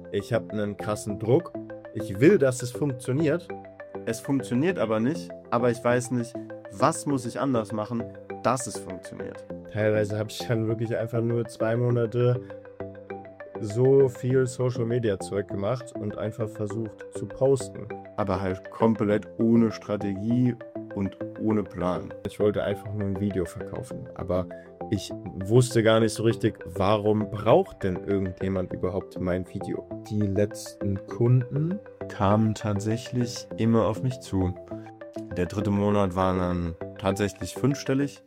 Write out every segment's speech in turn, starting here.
Ich habe einen krassen Druck. Ich will, dass es funktioniert. Es funktioniert aber nicht. Aber ich weiß nicht, was muss ich anders machen, dass es funktioniert. Teilweise habe ich dann wirklich einfach nur 2 Monate so viel Social-Media-Zeug gemacht und einfach versucht zu posten. Aber halt komplett ohne Strategie und ohne Plan. Ich wollte einfach nur ein Video verkaufen, aber ich wusste gar nicht so richtig, warum braucht denn irgendjemand überhaupt mein Video? Die letzten Kunden kamen tatsächlich immer auf mich zu. Der 3. Monat war dann tatsächlich 5-stellig.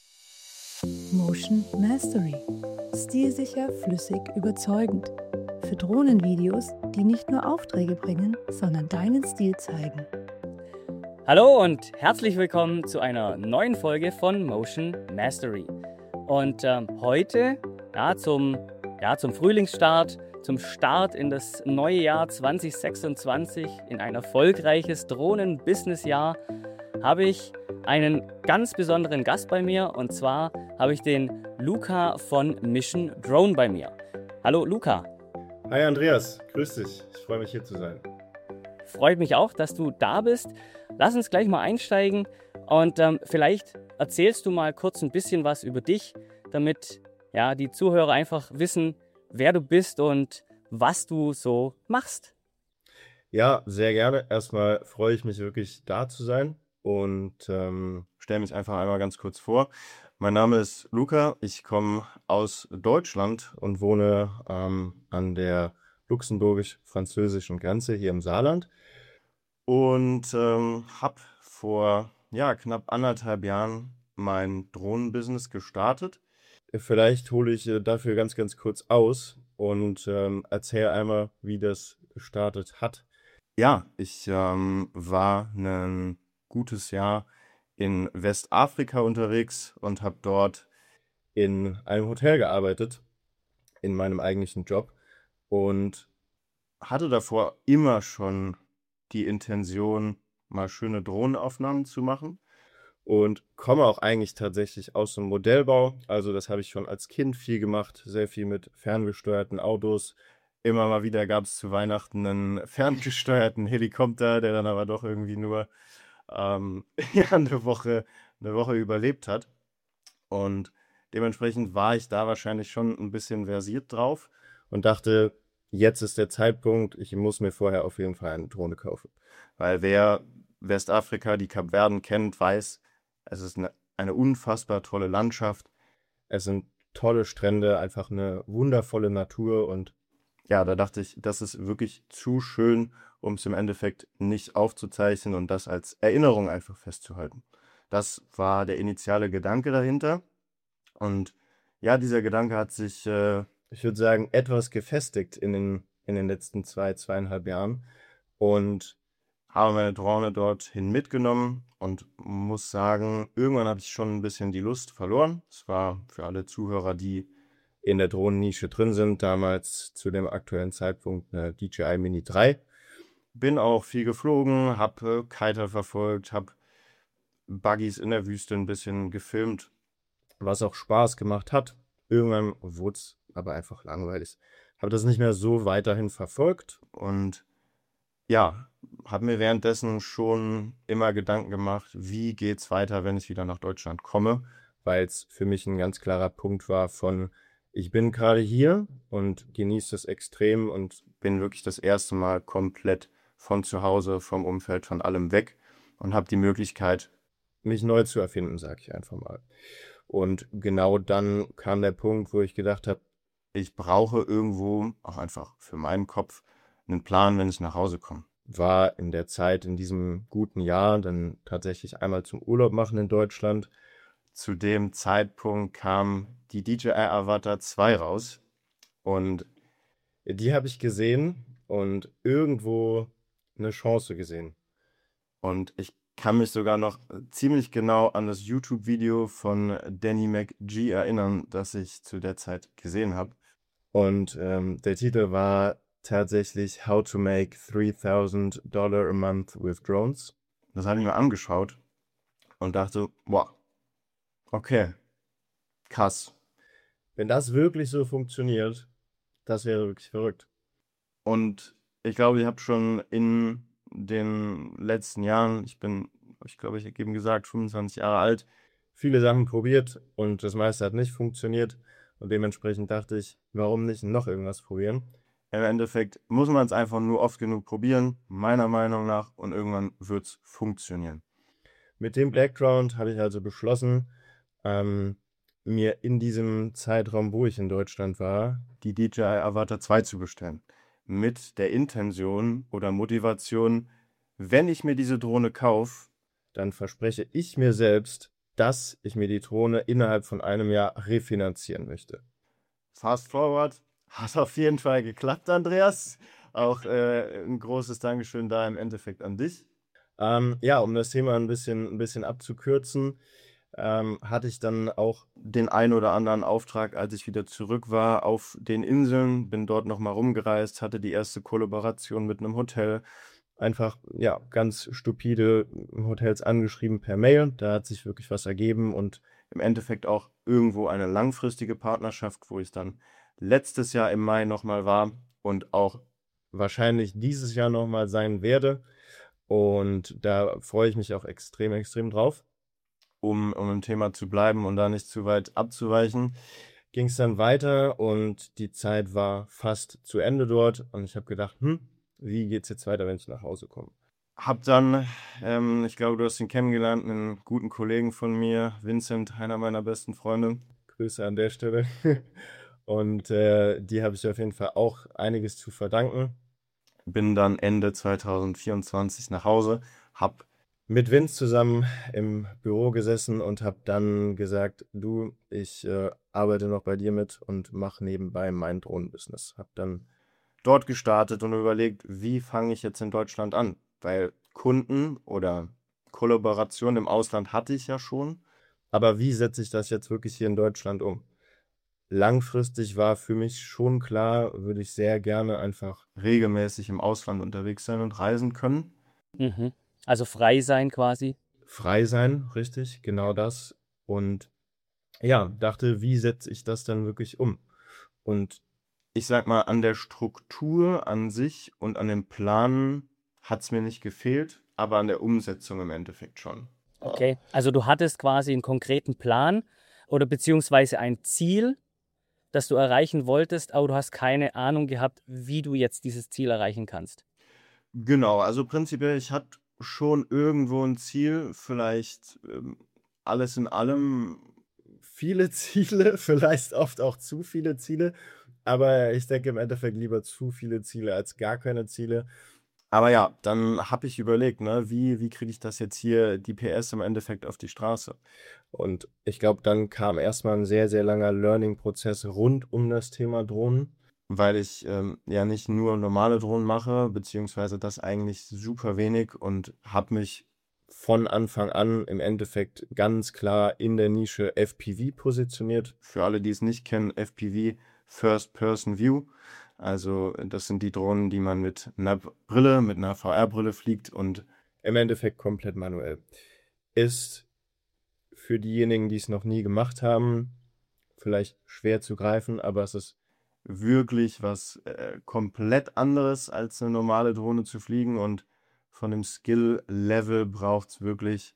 Motion Mastery. Stilsicher, flüssig, überzeugend. Für Drohnenvideos, die nicht nur Aufträge bringen, sondern deinen Stil zeigen. Hallo und herzlich willkommen zu einer neuen Folge von Motion Mastery. Und heute zum Frühlingsstart, zum Start in das neue Jahr 2026, in ein erfolgreiches Drohnen-Business-Jahr, habe ich einen ganz besonderen Gast bei mir, und zwar habe ich den Luca von Mission Drone bei mir. Hallo Luca. Hi Andreas, grüß dich. Ich freue mich hier zu sein. Freut mich auch, dass du da bist. Lass uns gleich mal einsteigen und vielleicht erzählst du mal kurz ein bisschen was über dich, damit die Zuhörer einfach wissen, wer du bist und was du so machst. Ja, sehr gerne. Erstmal freue ich mich wirklich, da zu sein und stelle mich einfach einmal ganz kurz vor. Mein Name ist Luca, ich komme aus Deutschland und wohne an der luxemburgisch-französischen Grenze hier im Saarland und habe vor knapp 1,5 Jahren mein Drohnenbusiness gestartet. Vielleicht hole ich dafür ganz, ganz kurz aus und erzähle einmal, wie das gestartet hat. Ja, ich war ein gutes Jahr in Westafrika unterwegs und habe dort in einem Hotel gearbeitet, in meinem eigentlichen Job, und hatte davor immer schon die Intention, mal schöne Drohnenaufnahmen zu machen, und komme auch eigentlich tatsächlich aus dem Modellbau. Also das habe ich schon als Kind viel gemacht, sehr viel mit ferngesteuerten Autos. Immer mal wieder gab es zu Weihnachten einen ferngesteuerten Helikopter, der dann aber doch irgendwie nur eine Woche überlebt hat. Und dementsprechend war ich da wahrscheinlich schon ein bisschen versiert drauf und dachte, jetzt ist der Zeitpunkt, ich muss mir vorher auf jeden Fall eine Drohne kaufen. Weil wer Westafrika, die Kapverden kennt, weiß, es ist eine unfassbar tolle Landschaft. Es sind tolle Strände, einfach eine wundervolle Natur, und ja, da dachte ich, das ist wirklich zu schön, um es im Endeffekt nicht aufzuzeichnen und das als Erinnerung einfach festzuhalten. Das war der initiale Gedanke dahinter. Und ja, dieser Gedanke hat sich, ich würde sagen, etwas gefestigt in den letzten 2,5 Jahren, und habe meine Drohne dorthin mitgenommen und muss sagen, irgendwann habe ich schon ein bisschen die Lust verloren. Es war für alle Zuhörer, die in der Drohnennische drin sind, damals zu dem aktuellen Zeitpunkt eine DJI Mini 3. Bin auch viel geflogen, habe Kiter verfolgt, habe Buggies in der Wüste ein bisschen gefilmt, was auch Spaß gemacht hat. Irgendwann wurde es aber einfach langweilig. Habe das nicht mehr so weiterhin verfolgt und ja, habe mir währenddessen schon immer Gedanken gemacht, wie geht's weiter, wenn ich wieder nach Deutschland komme, weil es für mich ein ganz klarer Punkt war von, ich bin gerade hier und genieße es extrem und bin wirklich das erste Mal komplett von zu Hause, vom Umfeld, von allem weg und habe die Möglichkeit, mich neu zu erfinden, sage ich einfach mal. Und genau dann kam der Punkt, wo ich gedacht habe, ich brauche irgendwo, auch einfach für meinen Kopf, einen Plan, wenn ich nach Hause komme. War in der Zeit, in diesem guten Jahr, dann tatsächlich einmal zum Urlaub machen in Deutschland. Zu dem Zeitpunkt kam die DJI Avata 2 raus und die habe ich gesehen und irgendwo eine Chance gesehen. Und ich kann mich sogar noch ziemlich genau an das YouTube-Video von Danny McGee erinnern, das ich zu der Zeit gesehen habe. Und der Titel war tatsächlich How to Make $3,000 a Month with Drones. Das habe ich mir angeschaut und dachte, wow, okay, krass. Wenn das wirklich so funktioniert, das wäre wirklich verrückt. Und ich glaube, ich habe schon in den letzten Jahren, ich glaube, ich habe eben gesagt, 25 Jahre alt, viele Sachen probiert und das meiste hat nicht funktioniert. Und dementsprechend dachte ich, warum nicht noch irgendwas probieren? Im Endeffekt muss man es einfach nur oft genug probieren, meiner Meinung nach, und irgendwann wird es funktionieren. Mit dem Background habe ich also beschlossen, ähm, mir in diesem Zeitraum, wo ich in Deutschland war, die DJI Avata 2 zu bestellen. Mit der Intention oder Motivation, wenn ich mir diese Drohne kaufe, dann verspreche ich mir selbst, dass ich mir die Drohne innerhalb von einem Jahr refinanzieren möchte. Fast forward, hat auf jeden Fall geklappt, Andreas. Auch ein großes Dankeschön da im Endeffekt an dich. Ja, um das Thema ein bisschen abzukürzen, hatte ich dann auch den ein oder anderen Auftrag, als ich wieder zurück war auf den Inseln, bin dort nochmal rumgereist, hatte die erste Kollaboration mit einem Hotel, einfach, ja, ganz stupide Hotels angeschrieben per Mail, da hat sich wirklich was ergeben und im Endeffekt auch irgendwo eine langfristige Partnerschaft, wo ich dann letztes Jahr im Mai nochmal war und auch wahrscheinlich dieses Jahr nochmal sein werde. Und da freue ich mich auch extrem, extrem drauf. Um im Thema zu bleiben und da nicht zu weit abzuweichen, ging es dann weiter und die Zeit war fast zu Ende dort. Und ich habe gedacht, wie geht's jetzt weiter, wenn ich nach Hause komme? Hab dann, ich glaube, du hast ihn kennengelernt, einen guten Kollegen von mir, Vincent, einer meiner besten Freunde. Grüße an der Stelle. Und die habe ich auf jeden Fall auch einiges zu verdanken. Bin dann Ende 2024 nach Hause, habe mit Vince zusammen im Büro gesessen und habe dann gesagt, du, ich arbeite noch bei dir mit und mache nebenbei mein Drohnenbusiness. Habe dann dort gestartet und überlegt, wie fange ich jetzt in Deutschland an? Weil Kunden oder Kollaboration im Ausland hatte ich ja schon, aber wie setze ich das jetzt wirklich hier in Deutschland um? Langfristig war für mich schon klar, würde ich sehr gerne einfach regelmäßig im Ausland unterwegs sein und reisen können. Mhm. Also frei sein quasi. Frei sein, richtig, genau das. Und ja, dachte, wie setze ich das dann wirklich um? Und ich sag mal, an der Struktur an sich und an dem Plan hat es mir nicht gefehlt, aber an der Umsetzung im Endeffekt schon. Okay. Also du hattest quasi einen konkreten Plan oder beziehungsweise ein Ziel, das du erreichen wolltest, aber du hast keine Ahnung gehabt, wie du jetzt dieses Ziel erreichen kannst. Genau, also prinzipiell, ich hatte schon irgendwo ein Ziel, vielleicht alles in allem viele Ziele, vielleicht oft auch zu viele Ziele, aber ich denke im Endeffekt lieber zu viele Ziele als gar keine Ziele. Aber ja, dann habe ich überlegt, ne, wie kriege ich das jetzt hier, die PS im Endeffekt auf die Straße? Und ich glaube, dann kam erstmal ein sehr, sehr langer Learning-Prozess rund um das Thema Drohnen, weil ich ja nicht nur normale Drohnen mache, beziehungsweise das eigentlich super wenig und habe mich von Anfang an im Endeffekt ganz klar in der Nische FPV positioniert. Für alle, die es nicht kennen, FPV, First Person View. Also das sind die Drohnen, die man mit einer Brille, mit einer VR-Brille fliegt und im Endeffekt komplett manuell. Ist für diejenigen, die es noch nie gemacht haben, vielleicht schwer zu greifen, aber es ist wirklich was komplett anderes, als eine normale Drohne zu fliegen und von dem Skill-Level braucht es wirklich,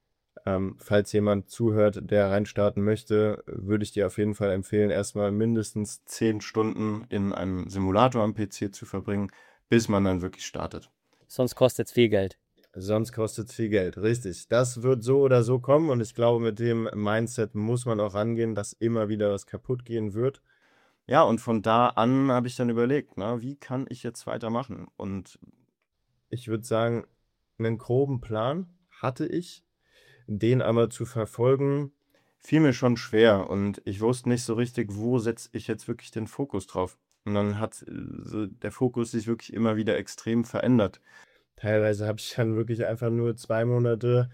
falls jemand zuhört, der reinstarten möchte, würde ich dir auf jeden Fall empfehlen, erstmal mindestens 10 Stunden in einem Simulator am PC zu verbringen, bis man dann wirklich startet. Sonst kostet es viel Geld. Sonst kostet es viel Geld, richtig. Das wird so oder so kommen und ich glaube, mit dem Mindset muss man auch rangehen, dass immer wieder was kaputt gehen wird. Ja, und von da an habe ich dann überlegt, na, wie kann ich jetzt weitermachen? Und ich würde sagen, einen groben Plan hatte ich, den aber zu verfolgen, fiel mir schon schwer und ich wusste nicht so richtig, wo setze ich jetzt wirklich den Fokus drauf. Und dann hat so der Fokus sich wirklich immer wieder extrem verändert. Teilweise habe ich dann wirklich einfach nur 2 Monate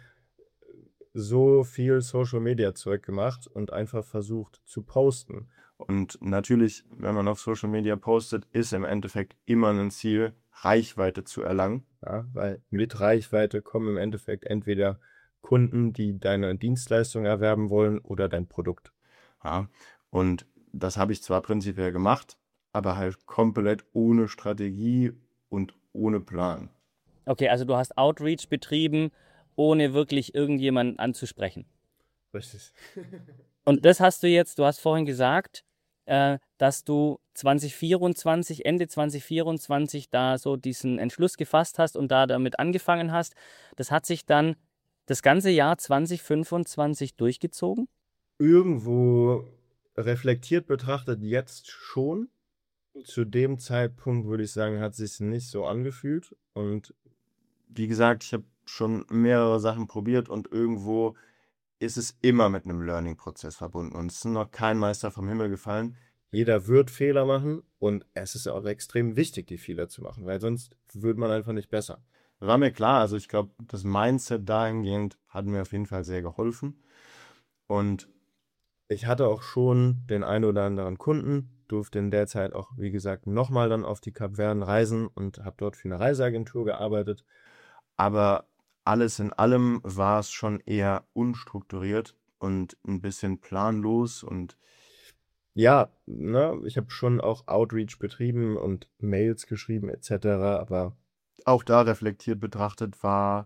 so viel Social-Media-Zeug gemacht und einfach versucht zu posten. Und natürlich, wenn man auf Social Media postet, ist im Endeffekt immer ein Ziel, Reichweite zu erlangen. Ja, weil mit Reichweite kommen im Endeffekt entweder Kunden, die deine Dienstleistung erwerben wollen oder dein Produkt. Ja, und das habe ich zwar prinzipiell gemacht, aber halt komplett ohne Strategie und ohne Plan. Okay, also du hast Outreach betrieben, ohne wirklich irgendjemanden anzusprechen. Richtig. Und das hast du hast vorhin gesagt, dass du Ende 2024 da so diesen Entschluss gefasst hast und da damit angefangen hast. Das hat sich dann das ganze Jahr 2025 durchgezogen? Irgendwo reflektiert betrachtet jetzt schon. Zu dem Zeitpunkt würde ich sagen, hat sich nicht so angefühlt. Und wie gesagt, ich habe schon mehrere Sachen probiert und irgendwo ist es immer mit einem Learning-Prozess verbunden. Und es ist noch kein Meister vom Himmel gefallen. Jeder wird Fehler machen und es ist auch extrem wichtig, die Fehler zu machen, weil sonst wird man einfach nicht besser. War mir klar, also ich glaube, das Mindset dahingehend hat mir auf jeden Fall sehr geholfen. Und ich hatte auch schon den einen oder anderen Kunden, durfte in der Zeit auch, wie gesagt, nochmal dann auf die Kapverden reisen und habe dort für eine Reiseagentur gearbeitet. Aber alles in allem war es schon eher unstrukturiert und ein bisschen planlos. Und ja, ne, ich habe schon auch Outreach betrieben und Mails geschrieben etc. Aber auch da reflektiert betrachtet war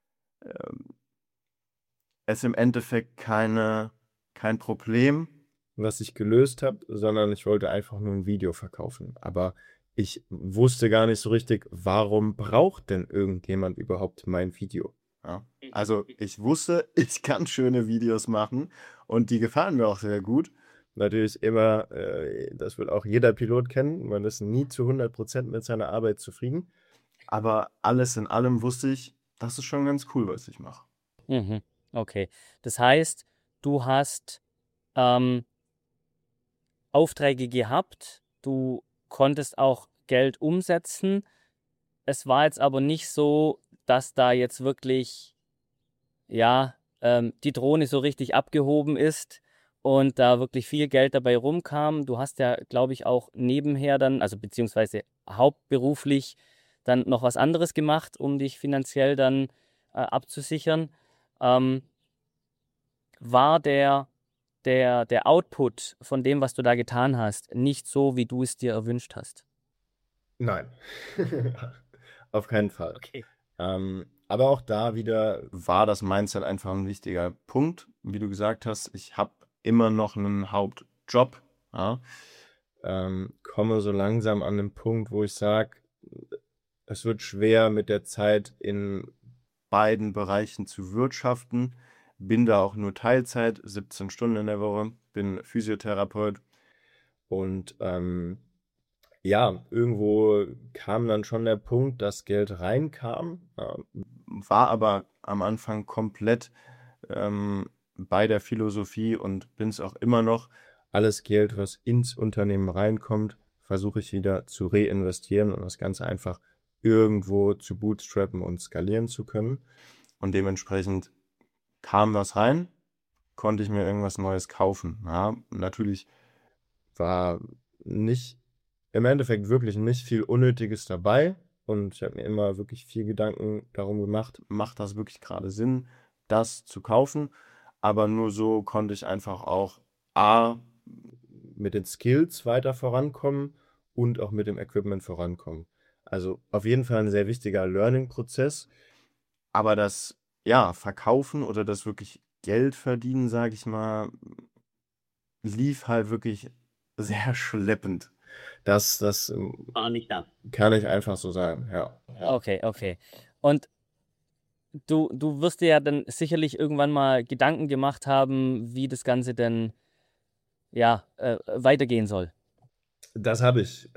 es im Endeffekt kein Problem, was ich gelöst habe, sondern ich wollte einfach nur ein Video verkaufen. Aber ich wusste gar nicht so richtig, warum braucht denn irgendjemand überhaupt mein Video? Ja. Also ich wusste, ich kann schöne Videos machen und die gefallen mir auch sehr gut. Natürlich immer, das wird auch jeder Pilot kennen, man ist nie zu 100% mit seiner Arbeit zufrieden. Aber alles in allem wusste ich, das ist schon ganz cool, was ich mache. Mhm. Okay. Das heißt, du hast Aufträge gehabt, du konntest auch Geld umsetzen. Es war jetzt aber nicht so, dass da jetzt wirklich, ja, die Drohne so richtig abgehoben ist und da wirklich viel Geld dabei rumkam. Du hast ja, glaube ich, auch nebenher dann, also beziehungsweise hauptberuflich dann noch was anderes gemacht, um dich finanziell dann abzusichern. Ähm, war der Output von dem, was du da getan hast, nicht so, wie du es dir erwünscht hast? Nein, auf keinen Fall. Okay. Aber auch da wieder war das Mindset einfach ein wichtiger Punkt. Wie du gesagt hast, ich habe immer noch einen Hauptjob. Ja? Komme so langsam an den Punkt, wo ich sage, es wird schwer mit der Zeit in beiden Bereichen zu wirtschaften. Bin da auch nur Teilzeit, 17 Stunden in der Woche, bin Physiotherapeut und ja, irgendwo kam dann schon der Punkt, dass Geld reinkam, war aber am Anfang komplett bei der Philosophie und bin es auch immer noch. Alles Geld, was ins Unternehmen reinkommt, versuche ich wieder zu reinvestieren und das Ganze einfach irgendwo zu bootstrappen und skalieren zu können. Und dementsprechend kam was rein, konnte ich mir irgendwas Neues kaufen. Ja, natürlich war nicht im Endeffekt wirklich nicht viel Unnötiges dabei. Und ich habe mir immer wirklich viel Gedanken darum gemacht, macht das wirklich gerade Sinn, das zu kaufen? Aber nur so konnte ich einfach auch A, mit den Skills weiter vorankommen und auch mit dem Equipment vorankommen. Also auf jeden Fall ein sehr wichtiger Learning-Prozess. Aber das, ja, Verkaufen oder das wirklich Geld verdienen, sage ich mal, lief halt wirklich sehr schleppend. Das War nicht da. kann ich einfach so sagen, ja. Okay, okay. Und du wirst dir ja dann sicherlich irgendwann mal Gedanken gemacht haben, wie das Ganze denn ja weitergehen soll. Das habe ich.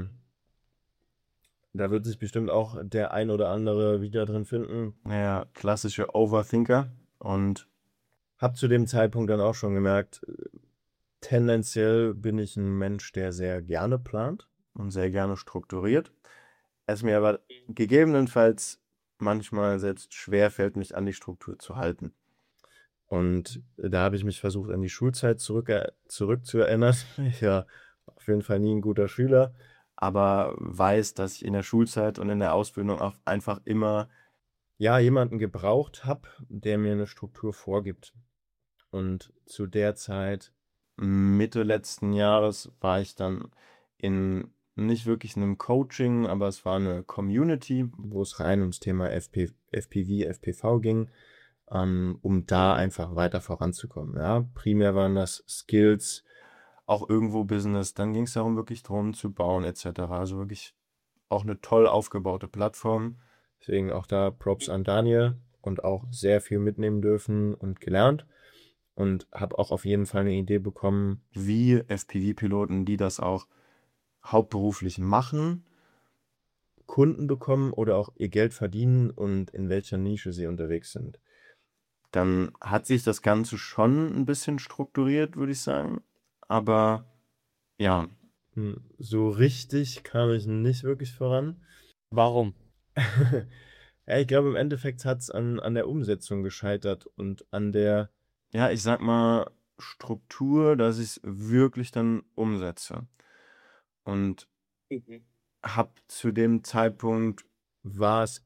Da wird sich bestimmt auch der ein oder andere wieder drin finden. Naja, klassische Overthinker. Und habe zu dem Zeitpunkt dann auch schon gemerkt, tendenziell bin ich ein Mensch, der sehr gerne plant und sehr gerne strukturiert. Es mir aber gegebenenfalls manchmal selbst schwer fällt, mich an die Struktur zu halten. Und da habe ich mich versucht, an die Schulzeit zurückzuerinnern. Ich war auf jeden Fall nie ein guter Schüler, aber weiß, dass ich in der Schulzeit und in der Ausbildung auch einfach immer ja, jemanden gebraucht habe, der mir eine Struktur vorgibt. Und zu der Zeit, Mitte letzten Jahres, war ich dann in nicht wirklich einem Coaching, aber es war eine Community, wo es rein ums Thema FPV, FPV ging, um da einfach weiter voranzukommen. Ja, primär waren das Skills, auch irgendwo Business. Dann ging es darum, wirklich Drohnen zu bauen etc. Also wirklich auch eine toll aufgebaute Plattform. Deswegen auch da Props an Daniel und auch sehr viel mitnehmen dürfen und gelernt. Und habe auch auf jeden Fall eine Idee bekommen, wie FPV-Piloten, die das auch hauptberuflich machen, Kunden bekommen oder auch ihr Geld verdienen und in welcher Nische sie unterwegs sind. Dann hat sich das Ganze schon ein bisschen strukturiert, würde ich sagen. Aber ja, so richtig kam ich nicht wirklich voran. Warum? Ja, ich glaube, im Endeffekt hat es an der Umsetzung gescheitert und an der, ja, ich sag mal, Struktur, dass ich es wirklich dann umsetze. Und hab zu dem Zeitpunkt war es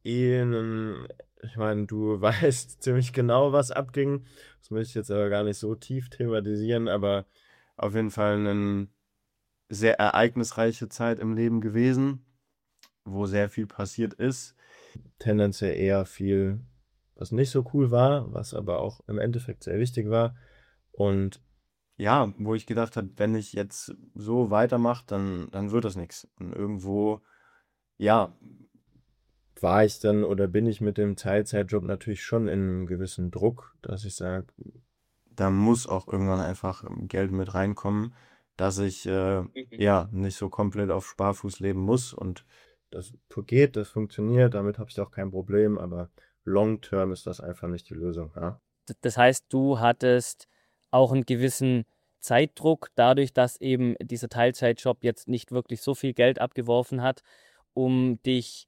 ich meine, du weißt ziemlich genau, was abging. Das möchte ich jetzt aber gar nicht so tief thematisieren, aber auf jeden Fall eine sehr ereignisreiche Zeit im Leben gewesen, wo sehr viel passiert ist. Tendenziell eher viel, was nicht so cool war, was aber auch im Endeffekt sehr wichtig war. Und ja, wo ich gedacht habe, wenn ich jetzt so weitermache, dann wird das nichts. Und irgendwo, ja, war ich dann oder bin ich mit dem Teilzeitjob natürlich schon in einem gewissen Druck, dass ich sage, da muss auch irgendwann einfach Geld mit reinkommen, dass ich ja nicht so komplett auf Sparfuß leben muss. Und das geht, das funktioniert, damit habe ich auch kein Problem, aber long term ist das einfach nicht die Lösung. Ja? Das heißt, du hattest auch einen gewissen Zeitdruck, dadurch, dass eben dieser Teilzeitjob jetzt nicht wirklich so viel Geld abgeworfen hat, um dich,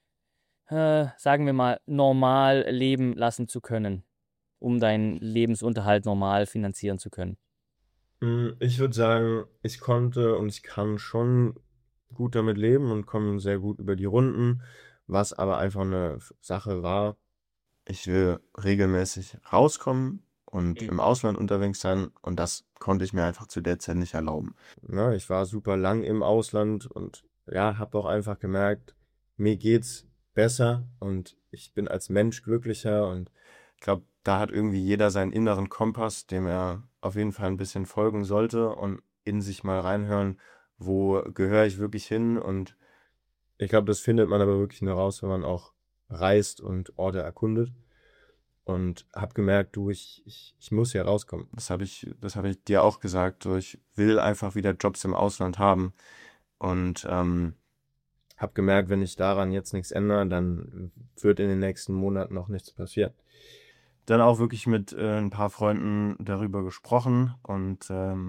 sagen wir mal, normal leben lassen zu können, um deinen Lebensunterhalt normal finanzieren zu können. Ich würde sagen, ich konnte und ich kann schon gut damit leben und komme sehr gut über die Runden, was aber einfach eine Sache war. Ich will regelmäßig rauskommen und im Ausland unterwegs sein und das konnte ich mir einfach zu der Zeit nicht erlauben. Ja, ich war super lang im Ausland und ja, habe auch einfach gemerkt, mir geht's besser und ich bin als Mensch glücklicher und ich glaube, da hat irgendwie jeder seinen inneren Kompass, dem er auf jeden Fall ein bisschen folgen sollte und in sich mal reinhören, wo gehöre ich wirklich hin. Und ich glaube, das findet man aber wirklich nur raus, wenn man auch reist und Orte erkundet. Und habe gemerkt, du, ich muss hier rauskommen. Das hab ich dir auch gesagt. So, ich will einfach wieder Jobs im Ausland haben. Und habe gemerkt, wenn ich daran jetzt nichts ändere, dann wird in den nächsten Monaten noch nichts passieren. Dann auch wirklich mit ein paar Freunden darüber gesprochen und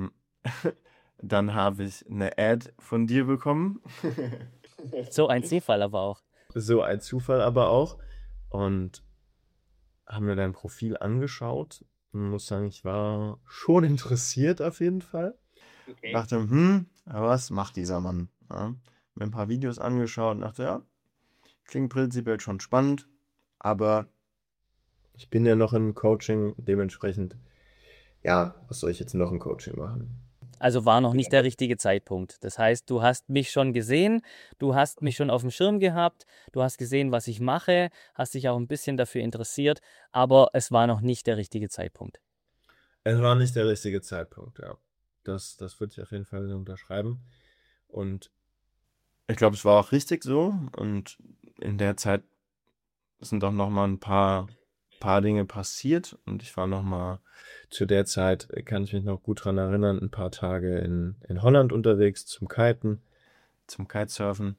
dann habe ich eine Ad von dir bekommen. So ein Zufall aber auch. So ein Zufall aber auch. Und haben mir dein Profil angeschaut. Ich muss sagen, ich war schon interessiert auf jeden Fall. Okay. Dachte, aber was macht dieser Mann? Ja, mir ein paar Videos angeschaut und dachte, ja, klingt prinzipiell schon spannend, aber ich bin ja noch im Coaching, dementsprechend, ja, was soll ich jetzt noch im Coaching machen? Also war noch nicht der richtige Zeitpunkt. Das heißt, du hast mich schon gesehen, du hast mich schon auf dem Schirm gehabt, du hast gesehen, was ich mache, hast dich auch ein bisschen dafür interessiert, aber es war noch nicht der richtige Zeitpunkt. Es war nicht der richtige Zeitpunkt, ja. Das würde ich auf jeden Fall so unterschreiben. Und ich glaube, es war auch richtig so. Und in der Zeit sind auch noch mal ein paar Dinge passiert. Und ich war noch mal zu der Zeit, kann ich mich noch gut dran erinnern, ein paar Tage in Holland unterwegs zum Kiten, zum Kitesurfen.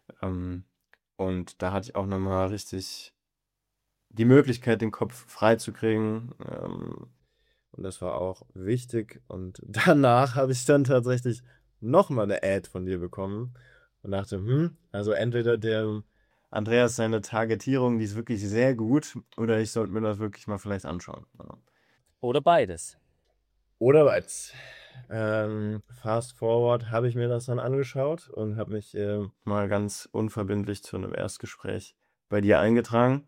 Und da hatte ich auch noch mal richtig die Möglichkeit, den Kopf frei zu kriegen. Und das war auch wichtig. Und danach habe ich dann tatsächlich noch mal eine Ad von dir bekommen und dachte, also entweder der Andreas seine Targetierung, die ist wirklich sehr gut, oder ich sollte mir das wirklich mal vielleicht anschauen. Ja. Oder beides. Oder beides. Fast forward habe ich mir das dann angeschaut und habe mich mal ganz unverbindlich zu einem Erstgespräch bei dir eingetragen.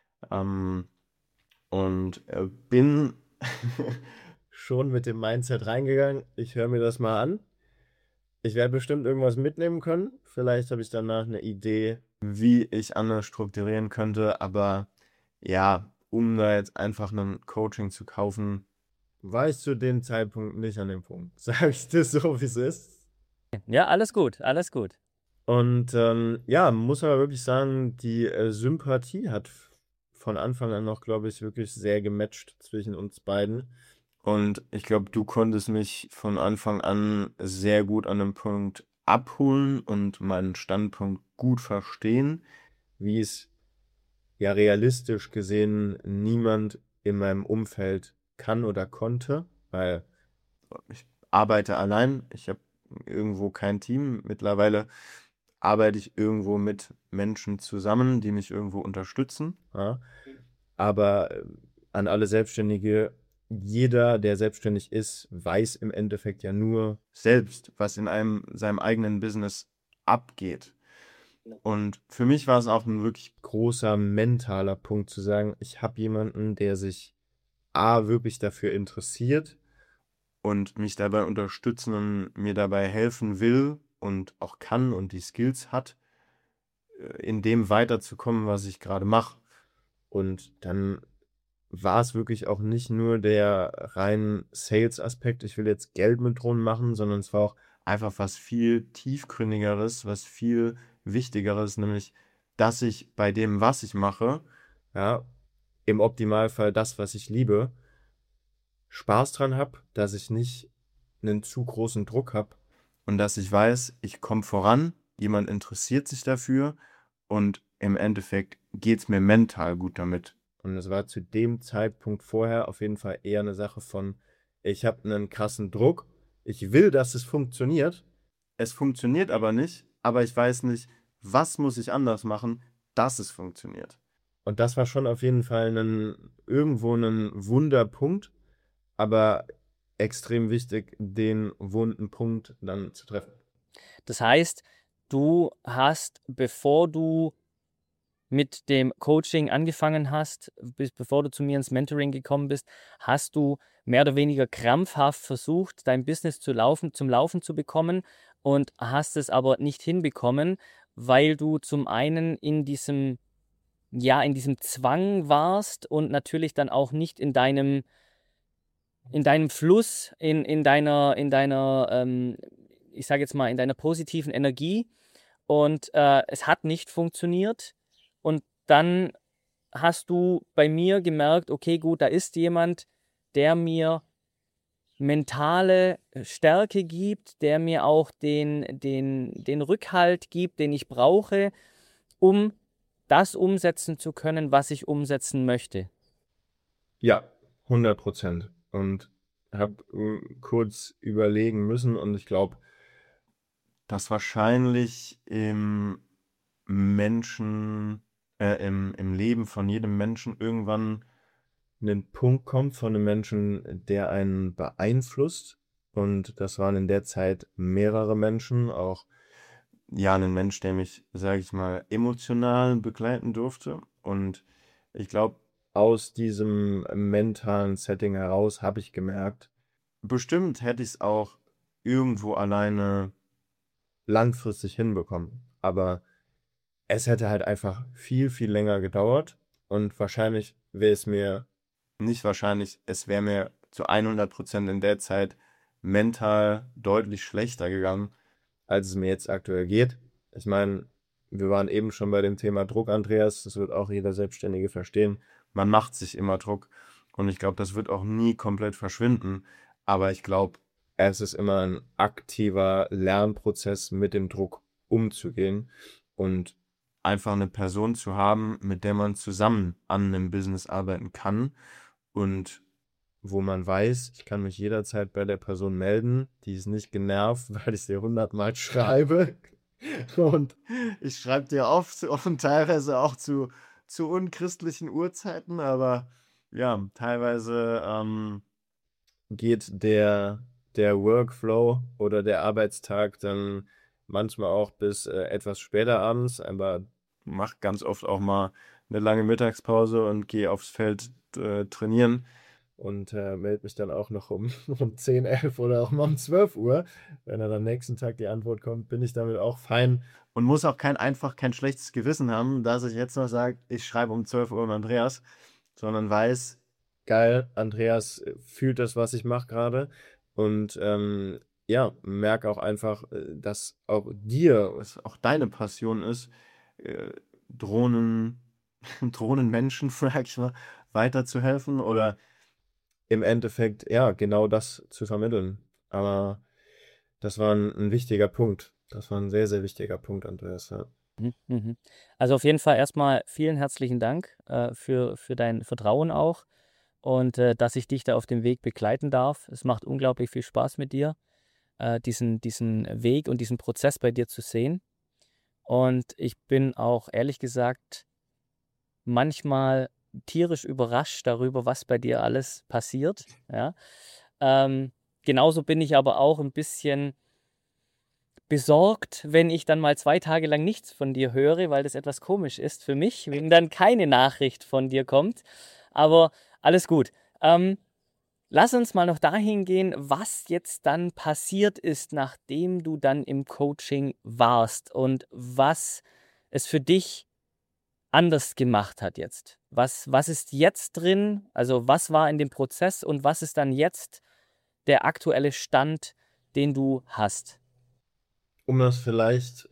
Und bin schon mit dem Mindset reingegangen. Ich höre mir das mal an. Ich werde bestimmt irgendwas mitnehmen können. Vielleicht habe ich danach eine Idee, wie ich anders strukturieren könnte. Aber ja, um da jetzt einfach ein Coaching zu kaufen, war ich zu dem Zeitpunkt nicht an dem Punkt. Sage ich das so, wie es ist. Ja, alles gut, alles gut. Und ja, muss aber wirklich sagen, die Sympathie hat von Anfang an noch, glaube ich, wirklich sehr gematcht zwischen uns beiden. Und ich glaube, du konntest mich von Anfang an sehr gut an einem Punkt abholen und meinen Standpunkt gut verstehen, wie es ja realistisch gesehen niemand in meinem Umfeld kann oder konnte, weil ich arbeite allein, ich habe irgendwo kein Team. Mittlerweile arbeite ich irgendwo mit Menschen zusammen, die mich irgendwo unterstützen. Ja. Aber an alle Selbstständige, jeder, der selbstständig ist, weiß im Endeffekt ja nur selbst, was in seinem eigenen Business abgeht. Und für mich war es auch ein wirklich großer mentaler Punkt zu sagen, ich habe jemanden, der sich A, wirklich dafür interessiert und mich dabei unterstützen und mir dabei helfen will und auch kann und die Skills hat, in dem weiterzukommen, was ich gerade mache. Und dann war es wirklich auch nicht nur der rein Sales-Aspekt, ich will jetzt Geld mit Drohnen machen, sondern es war auch einfach was viel tiefgründigeres, was viel wichtigeres, nämlich, dass ich bei dem, was ich mache, ja, im Optimalfall das, was ich liebe, Spaß dran habe, dass ich nicht einen zu großen Druck habe und dass ich weiß, ich komme voran, jemand interessiert sich dafür und im Endeffekt geht es mir mental gut damit. Und es war zu dem Zeitpunkt vorher auf jeden Fall eher eine Sache von, ich habe einen krassen Druck, ich will, dass es funktioniert, es funktioniert aber ich weiß nicht, was muss ich anders machen, dass es funktioniert. Und das war schon auf jeden Fall irgendwo ein Wunderpunkt, aber extrem wichtig, den wunden Punkt dann zu treffen. Das heißt, du hast, bevor du mit dem Coaching angefangen hast, bevor du zu mir ins Mentoring gekommen bist, hast du mehr oder weniger krampfhaft versucht, dein Business zum Laufen zu bekommen und hast es aber nicht hinbekommen, weil du zum einen in diesem Zwang warst und natürlich dann auch nicht in deinem Fluss, in deiner, ich sage jetzt mal, in deiner positiven Energie, und es hat nicht funktioniert. Und dann hast du bei mir gemerkt, okay, gut, da ist jemand, der mir mentale Stärke gibt, der mir auch den Rückhalt gibt, den ich brauche, um das umsetzen zu können, was ich umsetzen möchte. Ja, 100%. Und habe kurz überlegen müssen und ich glaube, dass wahrscheinlich im Leben von jedem Menschen irgendwann ein Punkt kommt von einem Menschen, der einen beeinflusst. Und das waren in der Zeit mehrere Menschen, auch ja, ein Mensch, der mich, sage ich mal, emotional begleiten durfte. Und ich glaube, aus diesem mentalen Setting heraus habe ich gemerkt, bestimmt hätte ich es auch irgendwo alleine langfristig hinbekommen. Aber es hätte halt einfach viel, viel länger gedauert. Und wahrscheinlich wäre es mir, nicht wahrscheinlich, es wäre mir zu 100% in der Zeit mental deutlich schlechter gegangen, als es mir jetzt aktuell geht. Ich meine, wir waren eben schon bei dem Thema Druck, Andreas. Das wird auch jeder Selbstständige verstehen. Man macht sich immer Druck. Und ich glaube, das wird auch nie komplett verschwinden. Aber ich glaube, es ist immer ein aktiver Lernprozess, mit dem Druck umzugehen und einfach eine Person zu haben, mit der man zusammen an einem Business arbeiten kann und wo man weiß, ich kann mich jederzeit bei der Person melden. Die ist nicht genervt, weil ich sie 100-mal schreibe. Und ich schreibe dir oft und teilweise auch zu unchristlichen Uhrzeiten, aber ja, teilweise geht der Workflow oder der Arbeitstag dann manchmal auch bis etwas später abends, aber mache ganz oft auch mal eine lange Mittagspause und gehe aufs Feld trainieren. und melde mich dann auch noch um 10, 11 oder auch mal um 12 Uhr. Wenn dann am nächsten Tag die Antwort kommt, bin ich damit auch fein und muss auch kein schlechtes Gewissen haben, dass ich jetzt noch sage, ich schreibe um 12 Uhr an Andreas, sondern weiß, geil, Andreas fühlt das, was ich mache gerade und ja, merke auch einfach, dass auch dir, es auch deine Passion ist, äh, Drohnen, Drohnenmenschen, sag ich mal, weiterzuhelfen oder im Endeffekt, ja, genau das zu vermitteln. Aber das war ein wichtiger Punkt. Das war ein sehr, sehr wichtiger Punkt, Andreas. Ja. Mhm. Also auf jeden Fall erstmal vielen herzlichen Dank für dein Vertrauen auch und dass ich dich da auf dem Weg begleiten darf. Es macht unglaublich viel Spaß mit dir, diesen Weg und diesen Prozess bei dir zu sehen. Und ich bin auch ehrlich gesagt manchmal tierisch überrascht darüber, was bei dir alles passiert. Ja? Genauso bin ich aber auch ein bisschen besorgt, wenn ich dann mal 2 Tage lang nichts von dir höre, weil das etwas komisch ist für mich, wenn dann keine Nachricht von dir kommt. Aber alles gut. Lass uns mal noch dahin gehen, was jetzt dann passiert ist, nachdem du dann im Coaching warst und was es für dich anders gemacht hat jetzt. Was ist jetzt drin? Also was war in dem Prozess und was ist dann jetzt der aktuelle Stand, den du hast? Um das vielleicht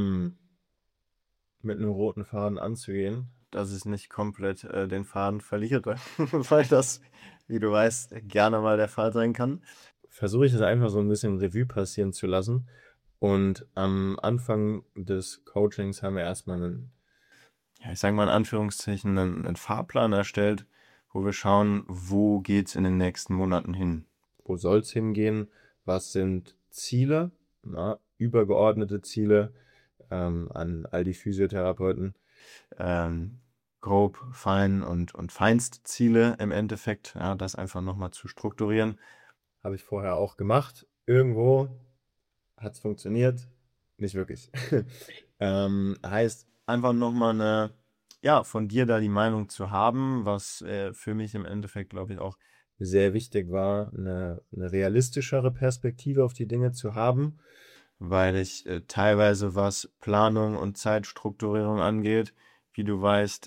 mit einem roten Faden anzugehen, dass ich nicht komplett den Faden verliere, weil das, wie du weißt, gerne mal der Fall sein kann, versuche ich es einfach so ein bisschen Revue passieren zu lassen. Und am Anfang des Coachings haben wir erstmal ich sage mal in Anführungszeichen, einen Fahrplan erstellt, wo wir schauen, wo geht es in den nächsten Monaten hin? Wo soll es hingehen? Was sind Ziele, übergeordnete Ziele an all die Physiotherapeuten? Grob, fein und Feinstziele im Endeffekt, ja, das einfach nochmal zu strukturieren. Habe ich vorher auch gemacht. Irgendwo hat es funktioniert, nicht wirklich. Heißt einfach nochmal von dir da die Meinung zu haben, was für mich im Endeffekt, glaube ich, auch sehr wichtig war, eine realistischere Perspektive auf die Dinge zu haben, weil ich teilweise, was Planung und Zeitstrukturierung angeht, wie du weißt,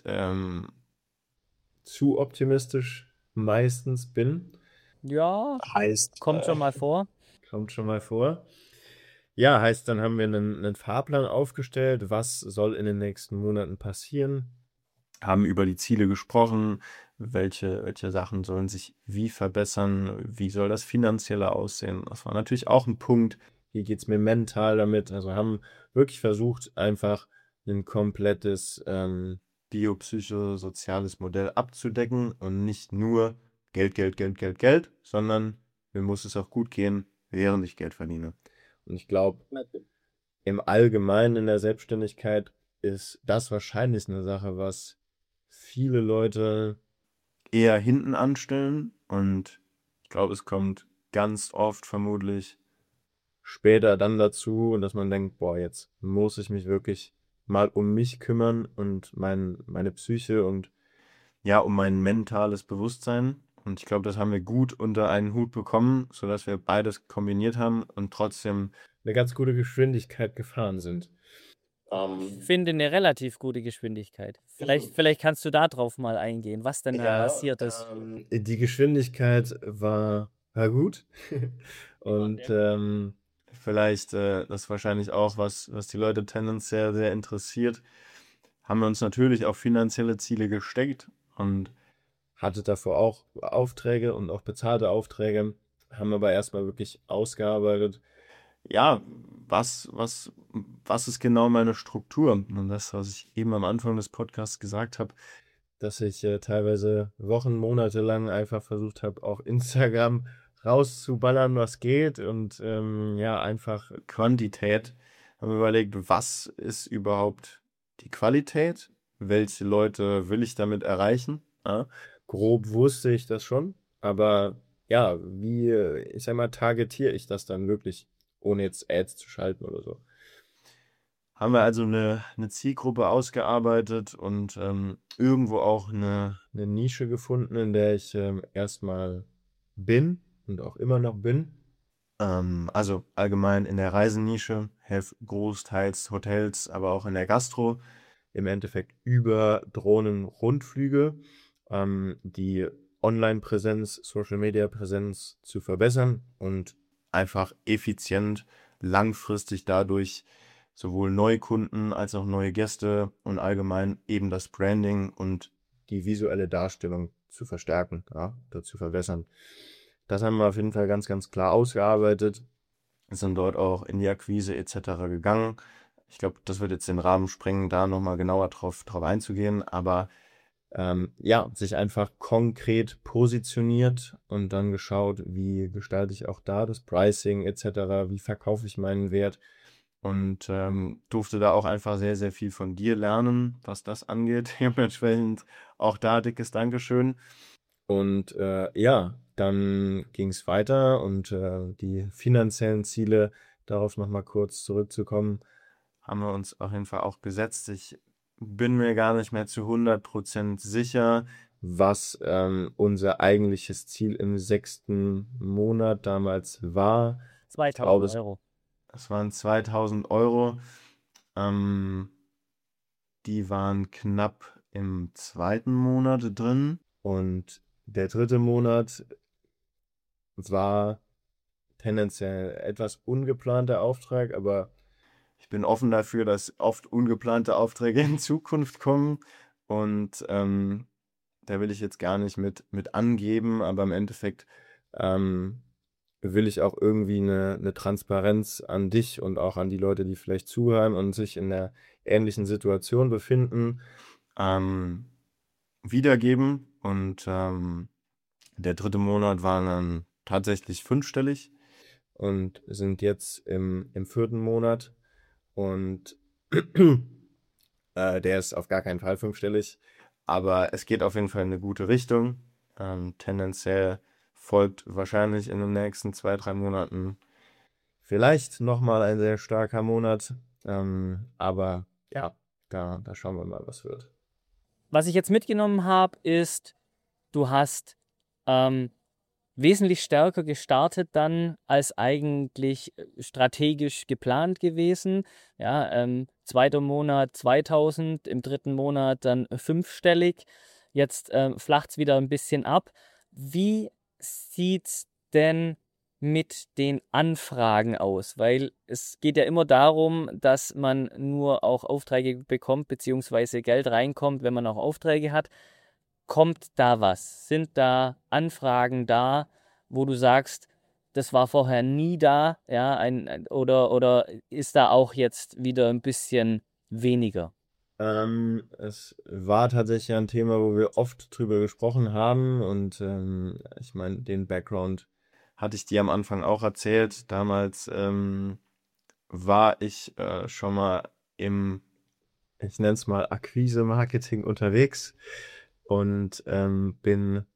zu optimistisch meistens bin. Ja, Heißt, kommt schon mal vor. kommt schon mal vor. Ja, heißt, dann haben wir einen Fahrplan aufgestellt, was soll in den nächsten Monaten passieren, haben über die Ziele gesprochen, welche Sachen sollen sich wie verbessern, wie soll das Finanzielle aussehen. Das war natürlich auch ein Punkt, wie geht es mir mental damit. Also haben wirklich versucht, einfach ein komplettes biopsychosoziales Modell abzudecken und nicht nur Geld, Geld, Geld, Geld, Geld, sondern mir muss es auch gut gehen, während ich Geld verdiene. Und ich glaube, im Allgemeinen in der Selbstständigkeit ist das wahrscheinlich eine Sache, was viele Leute eher hinten anstellen. Und ich glaube, es kommt ganz oft vermutlich später dann dazu, und dass man denkt, boah, jetzt muss ich mich wirklich mal um mich kümmern und meine Psyche und ja, um mein mentales Bewusstsein. Und ich glaube, das haben wir gut unter einen Hut bekommen, sodass wir beides kombiniert haben und trotzdem eine ganz gute Geschwindigkeit gefahren sind. Ich finde eine relativ gute Geschwindigkeit. Vielleicht kannst du da drauf mal eingehen, was denn da passiert ist. Die Geschwindigkeit war gut. Und vielleicht, das ist wahrscheinlich auch was die Leute tendenziell sehr interessiert, haben wir uns natürlich auch finanzielle Ziele gesteckt und hatte davor auch Aufträge und auch bezahlte Aufträge, haben aber erstmal wirklich ausgearbeitet, ja, was ist genau meine Struktur? Und das, was ich eben am Anfang des Podcasts gesagt habe, dass ich teilweise Wochen, Monate lang einfach versucht habe, auf Instagram rauszuballern, was geht und ja, einfach Quantität. Habe überlegt, was ist überhaupt die Qualität? Welche Leute will ich damit erreichen? Ja, grob wusste ich das schon, aber ja, wie, ich sag mal, targetiere ich das dann wirklich, ohne jetzt Ads zu schalten oder so? haben wir also eine Zielgruppe ausgearbeitet und irgendwo auch eine Nische gefunden, in der ich erstmal bin und auch immer noch bin. Also allgemein in der Reisenische, helfe großteils Hotels, aber auch in der Gastro. Im Endeffekt über Drohnen-Rundflüge, die Online-Präsenz, Social-Media-Präsenz zu verbessern und einfach effizient langfristig dadurch sowohl Neukunden als auch neue Gäste und allgemein eben das Branding und die visuelle Darstellung zu verstärken, ja, dazu verbessern. Das haben wir auf jeden Fall ganz, ganz klar ausgearbeitet, sind dort auch in die Akquise etc. gegangen. Ich glaube, das wird jetzt den Rahmen sprengen, da nochmal genauer drauf einzugehen, aber ja, sich einfach konkret positioniert und dann geschaut, wie gestalte ich auch da das Pricing etc., wie verkaufe ich meinen Wert und durfte da auch einfach sehr, sehr viel von dir lernen, was das angeht. Dementsprechend auch da dickes Dankeschön. Und ja, dann ging es weiter und die finanziellen Ziele, darauf nochmal kurz zurückzukommen, haben wir uns auf jeden Fall auch gesetzt. Ich bin mir gar nicht mehr zu 100% sicher, was unser eigentliches Ziel im 6. Monat damals war. Ich 2000 glaube, Euro. es waren 2000 Euro. Die waren knapp im 2. Monat drin. Und der 3. Monat war tendenziell etwas ungeplanter Auftrag, aber ich bin offen dafür, dass oft ungeplante Aufträge in Zukunft kommen. Und da will ich jetzt gar nicht mit angeben, aber im Endeffekt will ich auch irgendwie eine Transparenz an dich und auch an die Leute, die vielleicht zuhören und sich in einer ähnlichen Situation befinden, wiedergeben. Und der 3. Monat war dann tatsächlich 5-stellig und sind jetzt im 4. Monat. Und der ist auf gar keinen Fall 5-stellig, aber es geht auf jeden Fall in eine gute Richtung. Tendenziell folgt wahrscheinlich in den nächsten 2-3 Monaten vielleicht nochmal ein sehr starker Monat. Aber ja, da schauen wir mal, was wird. Was ich jetzt mitgenommen habe, ist, du hast wesentlich stärker gestartet dann als eigentlich strategisch geplant gewesen. Ja, 2. Monat 2000, im 3. Monat dann 5-stellig. Jetzt flacht es wieder ein bisschen ab. Wie sieht es denn mit den Anfragen aus? Weil es geht ja immer darum, dass man nur auch Aufträge bekommt, beziehungsweise Geld reinkommt, wenn man auch Aufträge hat. Kommt da was? Sind da Anfragen da, wo du sagst, das war vorher nie da, ja, oder ist da auch jetzt wieder ein bisschen weniger? Es war tatsächlich ein Thema, wo wir oft drüber gesprochen haben und ich meine, den Background hatte ich dir am Anfang auch erzählt. Damals war ich schon mal im, ich nenne es mal Akquise-Marketing unterwegs und bin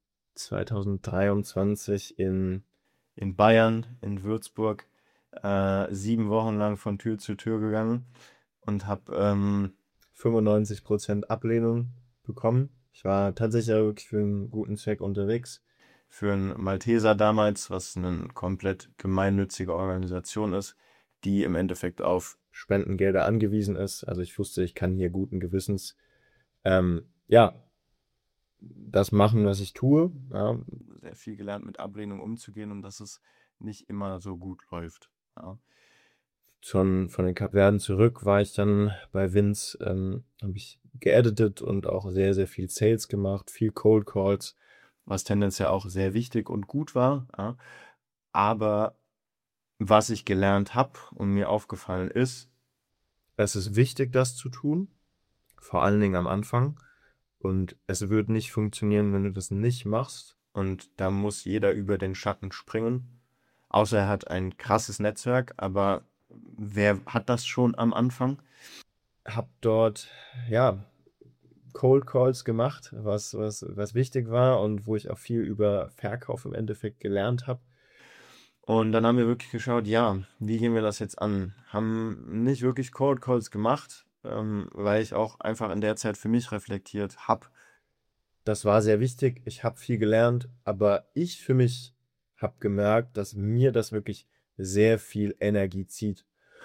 2023 in Bayern, in Würzburg, 7 Wochen lang von Tür zu Tür gegangen und habe 95% Ablehnung bekommen. Ich war tatsächlich auch wirklich für einen guten Zweck unterwegs. Für einen Malteser damals, was eine komplett gemeinnützige Organisation ist, die im Endeffekt auf Spendengelder angewiesen ist. Also ich wusste, ich kann hier guten Gewissens ja, das machen, was ich tue. Ja, sehr viel gelernt, mit Ablehnung umzugehen und dass es nicht immer so gut läuft. Ja. Schon von den Kapverden zurück war ich dann bei Vince, habe ich geeditet und auch sehr, sehr viel Sales gemacht, viel Cold Calls, was tendenziell auch sehr wichtig und gut war. Ja. Aber was ich gelernt habe und mir aufgefallen ist, es ist wichtig, das zu tun, vor allen Dingen am Anfang. Und es wird nicht funktionieren, wenn du das nicht machst. Und da muss jeder über den Schatten springen. Außer er hat ein krasses Netzwerk, aber wer hat das schon am Anfang? Hab dort, ja, Cold Calls gemacht, was wichtig war und wo ich auch viel über Verkauf im Endeffekt gelernt habe. Und dann haben wir wirklich geschaut, ja, wie gehen wir das jetzt an? Haben nicht wirklich Cold Calls gemacht, weil ich auch einfach in der Zeit für mich reflektiert habe. Das war sehr wichtig, ich habe viel gelernt, aber ich für mich habe gemerkt, dass mir das wirklich sehr viel Energie zieht.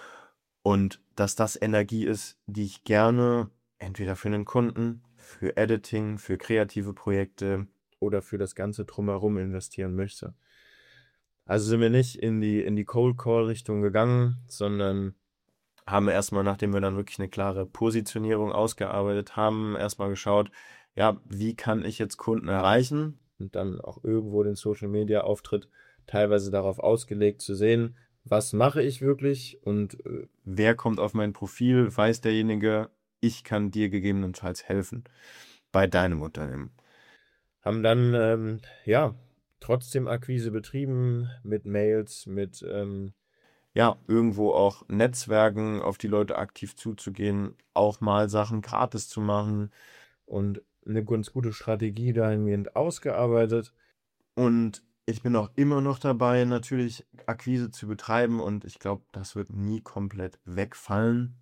Und dass das Energie ist, die ich gerne entweder für einen Kunden, für Editing, für kreative Projekte oder für das Ganze drumherum investieren möchte. Also sind wir nicht in die Cold Call Richtung gegangen, sondern haben erstmal, nachdem wir dann wirklich eine klare Positionierung ausgearbeitet haben, erstmal geschaut, ja, wie kann ich jetzt Kunden erreichen und dann auch irgendwo den Social Media Auftritt teilweise darauf ausgelegt zu sehen, was mache ich wirklich und wer kommt auf mein Profil, weiß derjenige, ich kann dir gegebenenfalls helfen bei deinem Unternehmen. Haben dann, ja, trotzdem Akquise betrieben mit Mails, mit, ja, irgendwo auch Netzwerken, auf die Leute aktiv zuzugehen, auch mal Sachen gratis zu machen und eine ganz gute Strategie dahingehend ausgearbeitet. Und ich bin auch immer noch dabei, natürlich Akquise zu betreiben und ich glaube, das wird nie komplett wegfallen.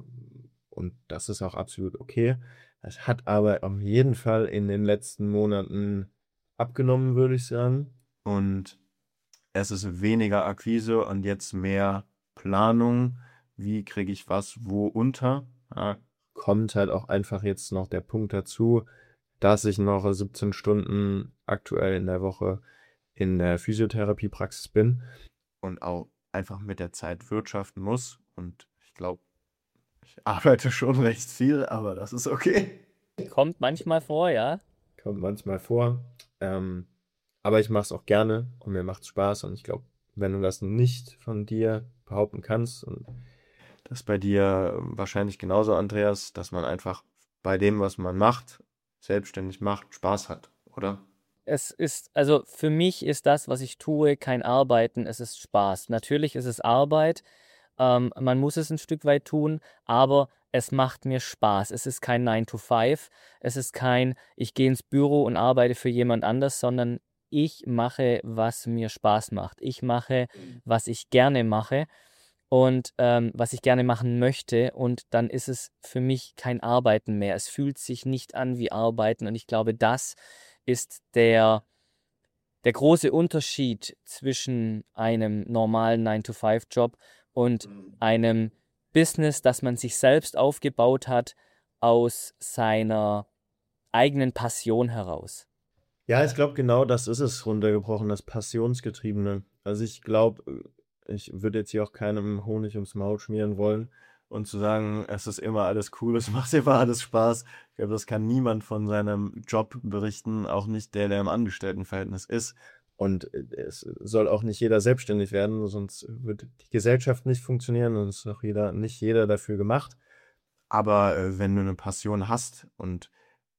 Und das ist auch absolut okay. Es hat aber auf jeden Fall in den letzten Monaten abgenommen, würde ich sagen. Und es ist weniger Akquise und jetzt mehr Planung. Wie kriege ich was wo unter? Ja, kommt halt auch einfach jetzt noch der Punkt dazu, dass ich noch 17 Stunden aktuell in der Woche in der Physiotherapiepraxis bin und auch einfach mit der Zeit wirtschaften muss. Und ich glaube, ich arbeite schon recht viel, aber das ist okay. Kommt manchmal vor, ja. Kommt manchmal vor. Aber ich mache es auch gerne und mir macht es Spaß. Und ich glaube, wenn du das nicht von dir behaupten kannst, und das bei dir wahrscheinlich genauso, Andreas, dass man einfach bei dem, was man macht, selbstständig macht, Spaß hat, oder? Es ist, also für mich ist das, was ich tue, kein Arbeiten, es ist Spaß. Natürlich ist es Arbeit, man muss es ein Stück weit tun, aber es macht mir Spaß. Es ist kein 9 to 5, es ist kein, ich gehe ins Büro und arbeite für jemand anders, sondern ich mache, was mir Spaß macht. Ich mache, was ich gerne mache und was ich gerne machen möchte, und dann ist es für mich kein Arbeiten mehr. Es fühlt sich nicht an wie Arbeiten, und ich glaube, das ist der große Unterschied zwischen einem normalen 9-to-5-Job und einem Business, das man sich selbst aufgebaut hat aus seiner eigenen Passion heraus. Ja, ich glaube, genau das ist es runtergebrochen, das Passionsgetriebene. Also ich glaube, ich würde jetzt hier auch keinem Honig ums Maul schmieren wollen und zu sagen, es ist immer alles cool, es macht immer alles Spaß. Ich glaube, das kann niemand von seinem Job berichten, auch nicht der, der im Angestelltenverhältnis ist. Und es soll auch nicht jeder selbstständig werden, sonst wird die Gesellschaft nicht funktionieren und es ist auch nicht jeder dafür gemacht. Aber wenn du eine Passion hast und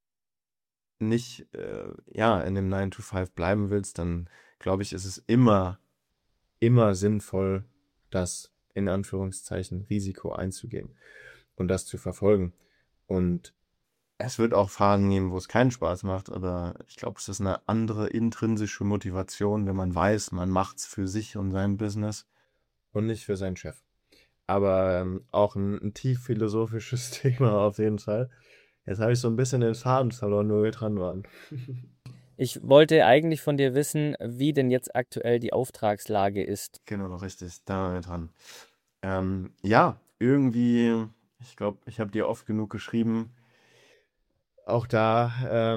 nicht ja, in dem 9 to 5 bleiben willst, dann glaube ich, ist es immer sinnvoll, das in Anführungszeichen Risiko einzugehen und das zu verfolgen. Und es wird auch Phasen geben, wo es keinen Spaß macht, aber ich glaube, es ist eine andere intrinsische Motivation, wenn man weiß, man macht es für sich und sein Business und nicht für seinen Chef. Aber auch ein tief philosophisches Thema auf jeden Fall. Jetzt habe ich so ein bisschen den Faden verloren, wo wir dran waren. Ich wollte eigentlich von dir wissen, wie denn jetzt aktuell die Auftragslage ist. Genau, richtig, da waren wir dran. Ja, irgendwie, ich glaube, ich habe dir oft genug geschrieben. Auch da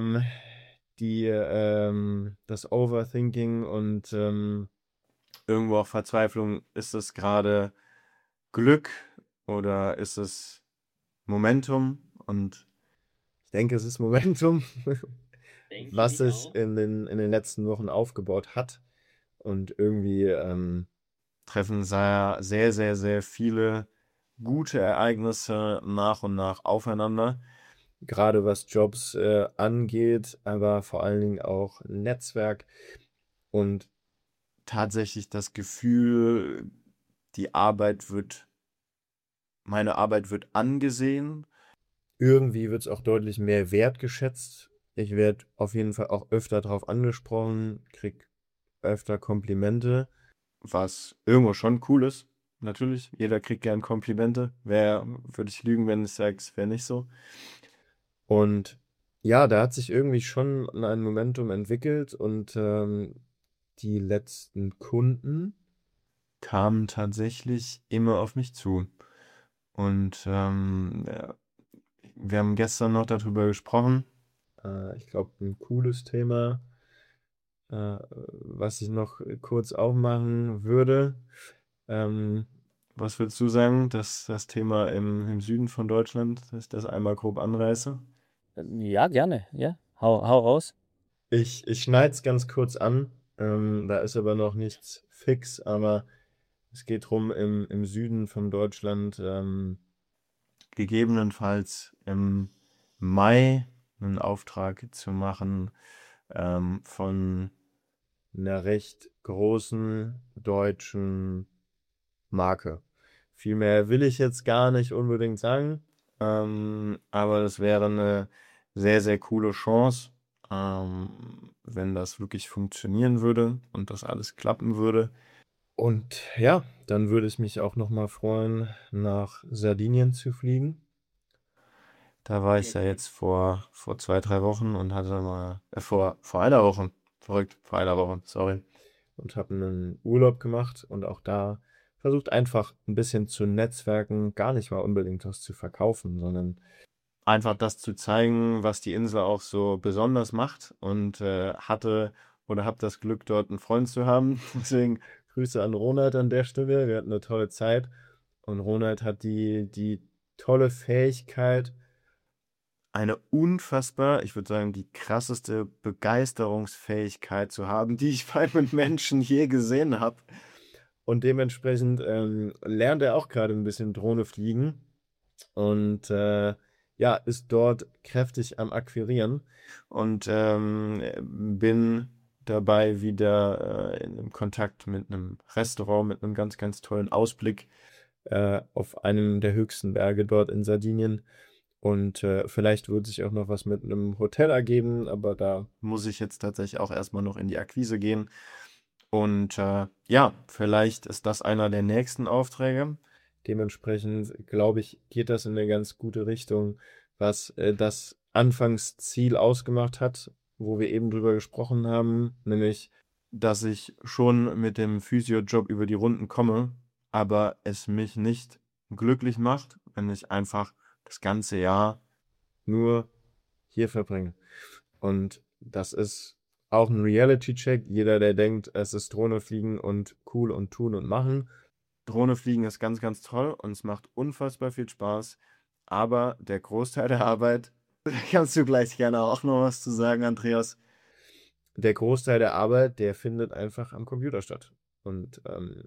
das Overthinking und irgendwo auch Verzweiflung. Ist es gerade Glück oder ist es Momentum? Und ich denke, es ist Momentum, was sich in den letzten Wochen aufgebaut hat. Und irgendwie treffen sehr, sehr, sehr, sehr viele gute Ereignisse nach und nach aufeinander. Gerade was Jobs angeht, aber vor allen Dingen auch Netzwerk und tatsächlich das Gefühl, meine Arbeit wird angesehen. Irgendwie wird es auch deutlich mehr wertgeschätzt. Ich werde auf jeden Fall auch öfter darauf angesprochen, krieg öfter Komplimente, was irgendwo schon cool ist. Natürlich, jeder kriegt gern Komplimente. Würde ich lügen, wenn ich sage, es wäre nicht so. Und ja, da hat sich irgendwie schon ein Momentum entwickelt und die letzten Kunden kamen tatsächlich immer auf mich zu. Und ja, wir haben gestern noch darüber gesprochen. Ich glaube, ein cooles Thema, was ich noch kurz aufmachen würde. Was würdest du sagen, dass das Thema im Süden von Deutschland, dass ich das einmal grob anreiße? Ja, gerne. Ja, hau raus. Ich schneide es ganz kurz an. Da ist aber noch nichts fix, aber es geht darum, im Süden von Deutschland gegebenenfalls im Mai einen Auftrag zu machen von einer recht großen deutschen Marke. Viel mehr will ich jetzt gar nicht unbedingt sagen, aber das wäre eine sehr, sehr coole Chance, wenn das wirklich funktionieren würde und das alles klappen würde. Und ja, dann würde es mich auch nochmal freuen, nach Sardinien zu fliegen. Da war ich ja jetzt vor 2, 3 Wochen und hatte mal, vor einer Woche, verrückt, vor einer Woche, sorry, und habe einen Urlaub gemacht und auch da versucht einfach ein bisschen zu netzwerken, gar nicht mal unbedingt was zu verkaufen, sondern einfach das zu zeigen, was die Insel auch so besonders macht und hatte oder habe das Glück, dort einen Freund zu haben. Deswegen Grüße an Ronald an der Stelle. Wir hatten eine tolle Zeit und Ronald hat die tolle Fähigkeit, eine unfassbar, ich würde sagen, die krasseste Begeisterungsfähigkeit zu haben, die ich bei einem Menschen je gesehen habe. Und dementsprechend lernt er auch gerade ein bisschen Drohne fliegen und ja, ist dort kräftig am Akquirieren und bin dabei wieder in einem Kontakt mit einem Restaurant mit einem ganz, ganz tollen Ausblick auf einem der höchsten Berge dort in Sardinien. Und vielleicht wird sich auch noch was mit einem Hotel ergeben, aber da muss ich jetzt tatsächlich auch erstmal noch in die Akquise gehen. Und ja, vielleicht ist das einer der nächsten Aufträge. Dementsprechend glaube ich, geht das in eine ganz gute Richtung, was das Anfangsziel ausgemacht hat, wo wir eben drüber gesprochen haben, nämlich, dass ich schon mit dem Physio-Job über die Runden komme, aber es mich nicht glücklich macht, wenn ich einfach das ganze Jahr nur hier verbringe. Und das ist auch ein Reality-Check. Jeder, der denkt, es ist Drohne fliegen und cool und tun und machen. Drohne fliegen ist ganz, ganz toll und es macht unfassbar viel Spaß. Aber der Großteil der Arbeit, da kannst du gleich gerne auch noch was zu sagen, Andreas. Der Großteil der Arbeit, der findet einfach am Computer statt. Und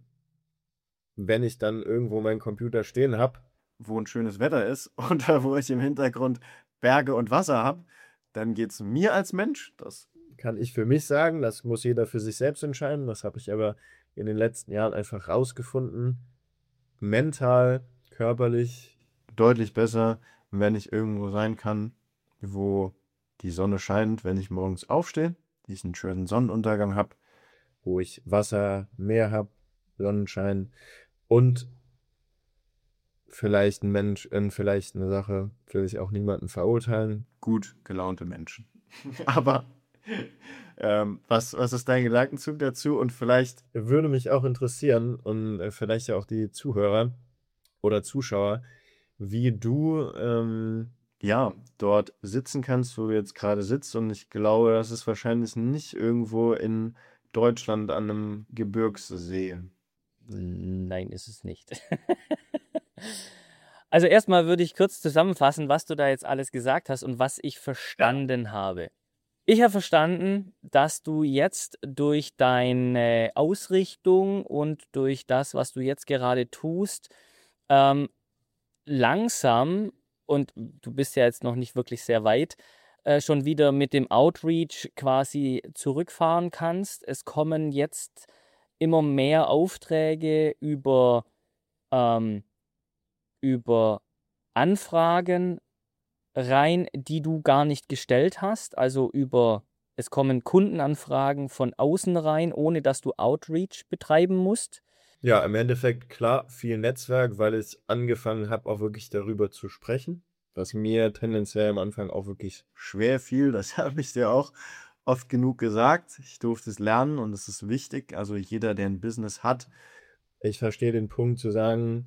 wenn ich dann irgendwo meinen Computer stehen habe, wo ein schönes Wetter ist und wo ich im Hintergrund Berge und Wasser habe, dann geht es mir als Mensch. Das kann ich für mich sagen. Das muss jeder für sich selbst entscheiden. Das habe ich aber in den letzten Jahren einfach rausgefunden. Mental, körperlich deutlich besser, wenn ich irgendwo sein kann, wo die Sonne scheint, wenn ich morgens aufstehe, diesen schönen Sonnenuntergang habe, wo ich Wasser, Meer habe, Sonnenschein und vielleicht ein Mensch, vielleicht eine Sache, will ich auch niemanden verurteilen. Gut gelaunte Menschen. Aber was ist dein Gedankenzug dazu? Und vielleicht würde mich auch interessieren und vielleicht ja auch die Zuhörer oder Zuschauer, wie du ja dort sitzen kannst, wo du jetzt gerade sitzt. Und ich glaube, das ist wahrscheinlich nicht irgendwo in Deutschland an einem Gebirgssee. Nein, ist es nicht. Also erstmal würde ich kurz zusammenfassen, was du da jetzt alles gesagt hast und was ich verstanden habe. Ich habe verstanden, dass du jetzt durch deine Ausrichtung und durch das, was du jetzt gerade tust, langsam, und du bist ja jetzt noch nicht wirklich sehr weit, schon wieder mit dem Outreach quasi zurückfahren kannst. Es kommen jetzt immer mehr Aufträge über Anfragen rein, die du gar nicht gestellt hast, also über es kommen Kundenanfragen von außen rein, ohne dass du Outreach betreiben musst. Ja, im Endeffekt klar, viel Netzwerk, weil ich angefangen habe, auch wirklich darüber zu sprechen, was mir tendenziell am Anfang auch wirklich schwer fiel. Das habe ich dir auch oft genug gesagt. Ich durfte es lernen und es ist wichtig. Also jeder, der ein Business hat, ich verstehe den Punkt zu sagen,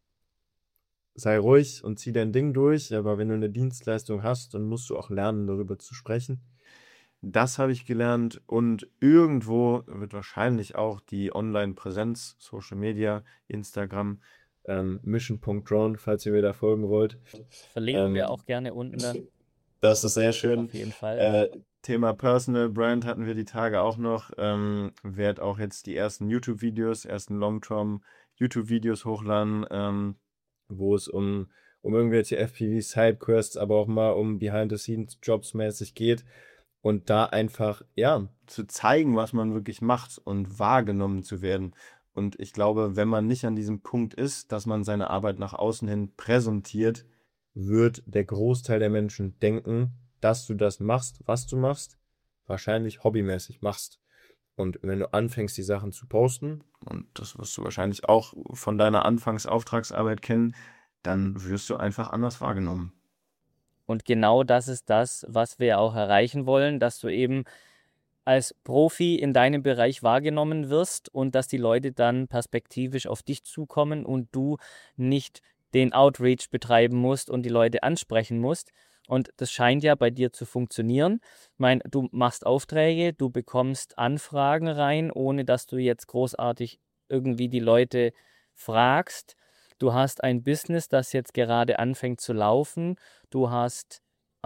sei ruhig und zieh dein Ding durch, aber wenn du eine Dienstleistung hast, dann musst du auch lernen, darüber zu sprechen. Das habe ich gelernt und irgendwo wird wahrscheinlich auch die Online-Präsenz, Social Media, Instagram, Mission.drone, falls ihr mir da folgen wollt. Verlinken wir auch gerne unten dann. Das ist sehr schön. Auf jeden Fall. Thema Personal Brand hatten wir die Tage auch noch. Werd auch jetzt die ersten YouTube-Videos, ersten Long-Term-YouTube-Videos hochladen, wo es um irgendwelche FPV-Sidequests, aber auch mal um Behind-the-Scenes-Jobs mäßig geht. Und da einfach, ja, zu zeigen, was man wirklich macht und wahrgenommen zu werden. Und ich glaube, wenn man nicht an diesem Punkt ist, dass man seine Arbeit nach außen hin präsentiert, wird der Großteil der Menschen denken, dass du das machst, was du machst, wahrscheinlich hobbymäßig machst. Und wenn du anfängst, die Sachen zu posten, und das wirst du wahrscheinlich auch von deiner Anfangsauftragsarbeit kennen, dann wirst du einfach anders wahrgenommen. Und genau das ist das, was wir auch erreichen wollen, dass du eben als Profi in deinem Bereich wahrgenommen wirst und dass die Leute dann perspektivisch auf dich zukommen und du nicht den Outreach betreiben musst und die Leute ansprechen musst. Und das scheint ja bei dir zu funktionieren. Ich meine, du machst Aufträge, du bekommst Anfragen rein, ohne dass du jetzt großartig irgendwie die Leute fragst. Du hast ein Business, das jetzt gerade anfängt zu laufen. Du hast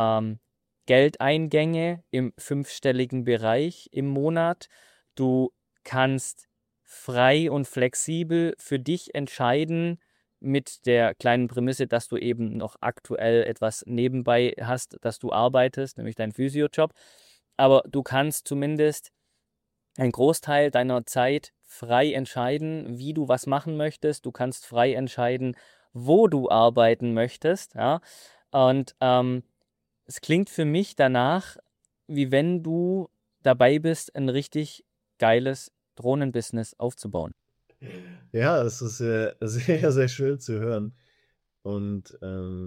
Geldeingänge im 5-stelligen Bereich im Monat. Du kannst frei und flexibel für dich entscheiden, mit der kleinen Prämisse, dass du eben noch aktuell etwas nebenbei hast, dass du arbeitest, nämlich dein Physio-Job. Aber du kannst zumindest einen Großteil deiner Zeit frei entscheiden, wie du was machen möchtest. Du kannst frei entscheiden, wo du arbeiten möchtest. Ja? Und es klingt für mich danach, wie wenn du dabei bist, ein richtig geiles Drohnenbusiness aufzubauen. Ja, es ist sehr, sehr schön zu hören. Und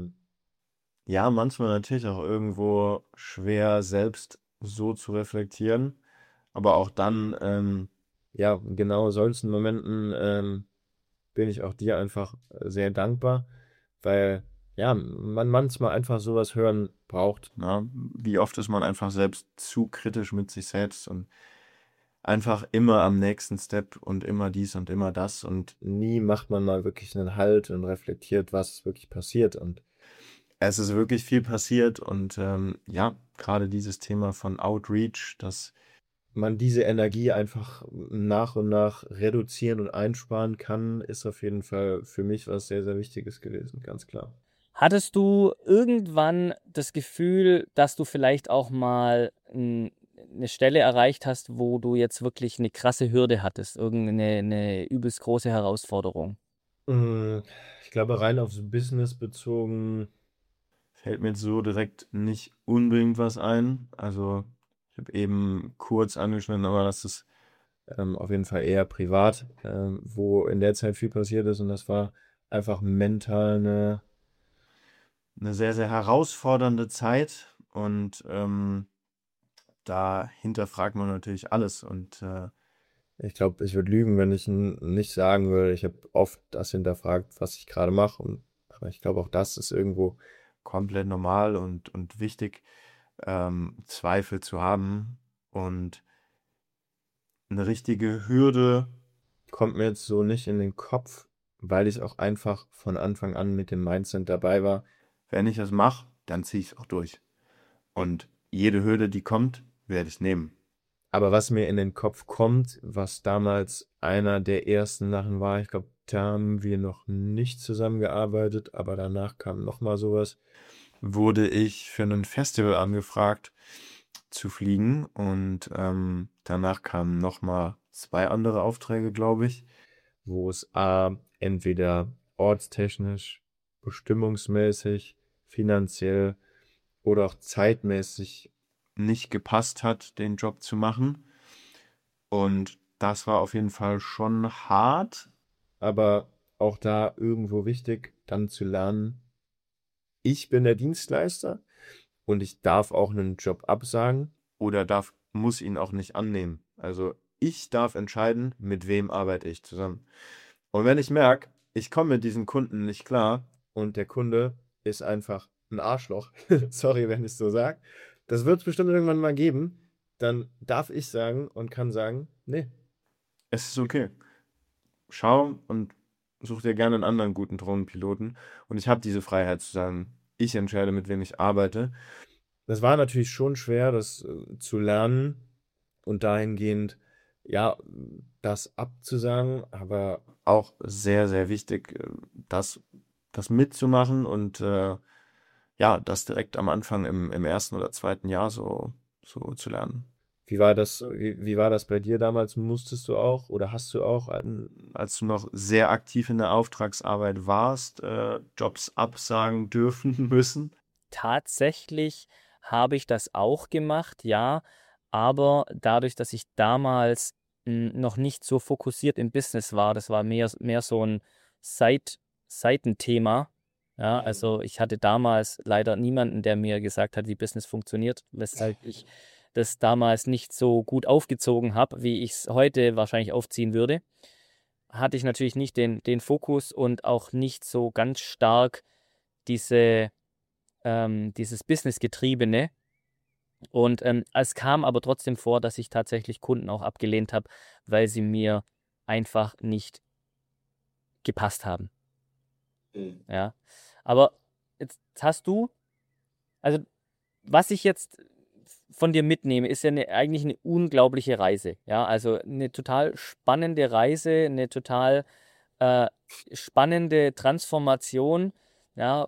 ja, manchmal natürlich auch irgendwo schwer, selbst so zu reflektieren. Aber auch dann, ja, in genau solchen Momenten bin ich auch dir einfach sehr dankbar, weil ja, man manchmal einfach sowas hören braucht. Ne? Wie oft ist man einfach selbst zu kritisch mit sich selbst und einfach immer am nächsten Step und immer dies und immer das und nie macht man mal wirklich einen Halt und reflektiert, was wirklich passiert. Und es ist wirklich viel passiert und ja, gerade dieses Thema von Outreach, dass man diese Energie einfach nach und nach reduzieren und einsparen kann, ist auf jeden Fall für mich was sehr, sehr Wichtiges gewesen, ganz klar. Hattest du irgendwann das Gefühl, dass du vielleicht auch mal eine Stelle erreicht hast, wo du jetzt wirklich eine krasse Hürde hattest, irgendeine übelst große Herausforderung? Ich glaube, rein aufs Business bezogen fällt mir jetzt so direkt nicht unbedingt was ein. Also ich habe eben kurz angeschnitten, aber das ist auf jeden Fall eher privat, wo in der Zeit viel passiert ist und das war einfach mental eine sehr, sehr herausfordernde Zeit und da hinterfragt man natürlich alles und ich glaube, ich würde lügen, wenn ich nicht sagen würde, ich habe oft das hinterfragt, was ich gerade mache. Aber ich glaube, auch das ist irgendwo komplett normal und wichtig, Zweifel zu haben. Und eine richtige Hürde kommt mir jetzt so nicht in den Kopf, weil ich auch einfach von Anfang an mit dem Mindset dabei war. Wenn ich das mache, dann ziehe ich es auch durch. Und jede Hürde, die kommt, werde ich nehmen. Aber was mir in den Kopf kommt, was damals einer der ersten Sachen war, ich glaube, da haben wir noch nicht zusammengearbeitet, aber danach kam nochmal sowas, wurde ich für ein Festival angefragt zu fliegen und danach kamen nochmal 2 andere Aufträge, glaube ich, wo es entweder ortstechnisch, bestimmungsmäßig, finanziell oder auch zeitmäßig nicht gepasst hat, den Job zu machen. Und das war auf jeden Fall schon hart, aber auch da irgendwo wichtig, dann zu lernen, ich bin der Dienstleister und ich darf auch einen Job absagen oder muss ihn auch nicht annehmen. Also ich darf entscheiden, mit wem arbeite ich zusammen. Und wenn ich merke, ich komme mit diesem Kunden nicht klar und der Kunde ist einfach ein Arschloch, sorry, wenn ich es so sage, das wird es bestimmt irgendwann mal geben, dann darf ich sagen und kann sagen, nee, es ist okay. Schau und such dir gerne einen anderen guten Drohnenpiloten. Und ich habe diese Freiheit zu sagen, ich entscheide, mit wem ich arbeite. Das war natürlich schon schwer, das zu lernen und dahingehend, ja, das abzusagen, aber auch sehr, sehr wichtig, das mitzumachen und ja, das direkt am Anfang im ersten oder zweiten Jahr so zu lernen. Wie war das bei dir damals? Musstest du auch oder hast du auch, als du noch sehr aktiv in der Auftragsarbeit warst, Jobs absagen dürfen müssen? Tatsächlich habe ich das auch gemacht, ja, aber dadurch, dass ich damals noch nicht so fokussiert im Business war, das war mehr so ein Seitenthema. Ja, also ich hatte damals leider niemanden, der mir gesagt hat, wie Business funktioniert, weshalb ich das damals nicht so gut aufgezogen habe, wie ich es heute wahrscheinlich aufziehen würde. Hatte ich natürlich nicht den Fokus und auch nicht so ganz stark dieses Business-Getriebene. Und es kam aber trotzdem vor, dass ich tatsächlich Kunden auch abgelehnt habe, weil sie mir einfach nicht gepasst haben. Ja. Aber jetzt hast du, also was ich jetzt von dir mitnehme, ist ja eigentlich eine unglaubliche Reise. Ja, also eine total spannende Reise, eine total spannende Transformation, ja,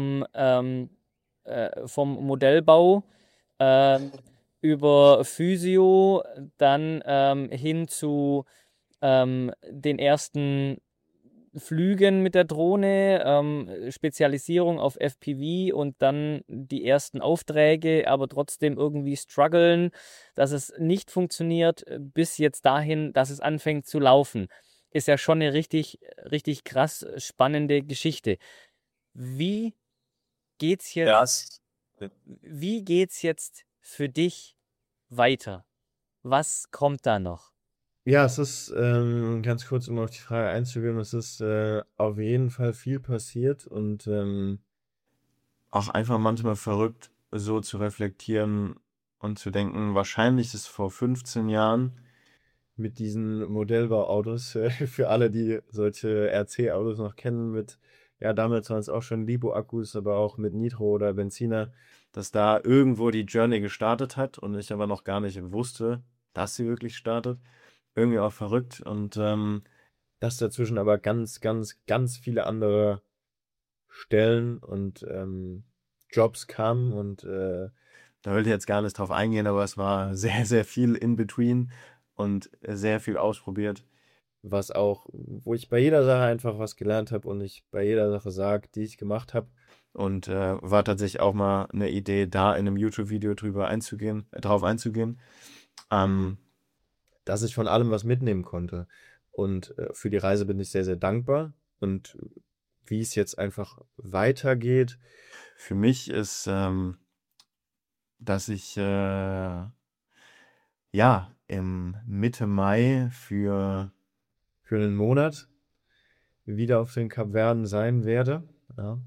vom Modellbau ähm, über Physio, dann hin zu den ersten Flügen mit der Drohne, Spezialisierung auf FPV und dann die ersten Aufträge, aber trotzdem irgendwie strugglen, dass es nicht funktioniert, bis jetzt dahin, dass es anfängt zu laufen. Ist ja schon eine richtig, richtig krass spannende Geschichte. Wie geht's jetzt, wie geht's jetzt für dich weiter? Was kommt da noch? Ja, es ist, ganz kurz, um auf die Frage einzugehen, es ist auf jeden Fall viel passiert und auch einfach manchmal verrückt, so zu reflektieren und zu denken, wahrscheinlich ist vor 15 Jahren mit diesen Modellbauautos, für alle, die solche RC-Autos noch kennen, ja, damals waren es auch schon Libo-Akkus, aber auch mit Nitro oder Benziner, dass da irgendwo die Journey gestartet hat und ich aber noch gar nicht wusste, dass sie wirklich startet. Irgendwie auch verrückt und dass dazwischen aber ganz, ganz, ganz viele andere Stellen und Jobs kamen und da will ich jetzt gar nicht drauf eingehen, aber es war sehr, sehr viel in between und sehr viel ausprobiert, wo ich bei jeder Sache einfach was gelernt habe und ich bei jeder Sache sage, die ich gemacht habe. Und war tatsächlich auch mal eine Idee, da in einem YouTube-Video drauf einzugehen, ähm, dass ich von allem was mitnehmen konnte. Und für die Reise bin ich sehr, sehr dankbar. Und wie es jetzt einfach weitergeht, für mich ist, dass ich ja im Mitte Mai für einen Monat wieder auf den Kapverden sein werde. Ja.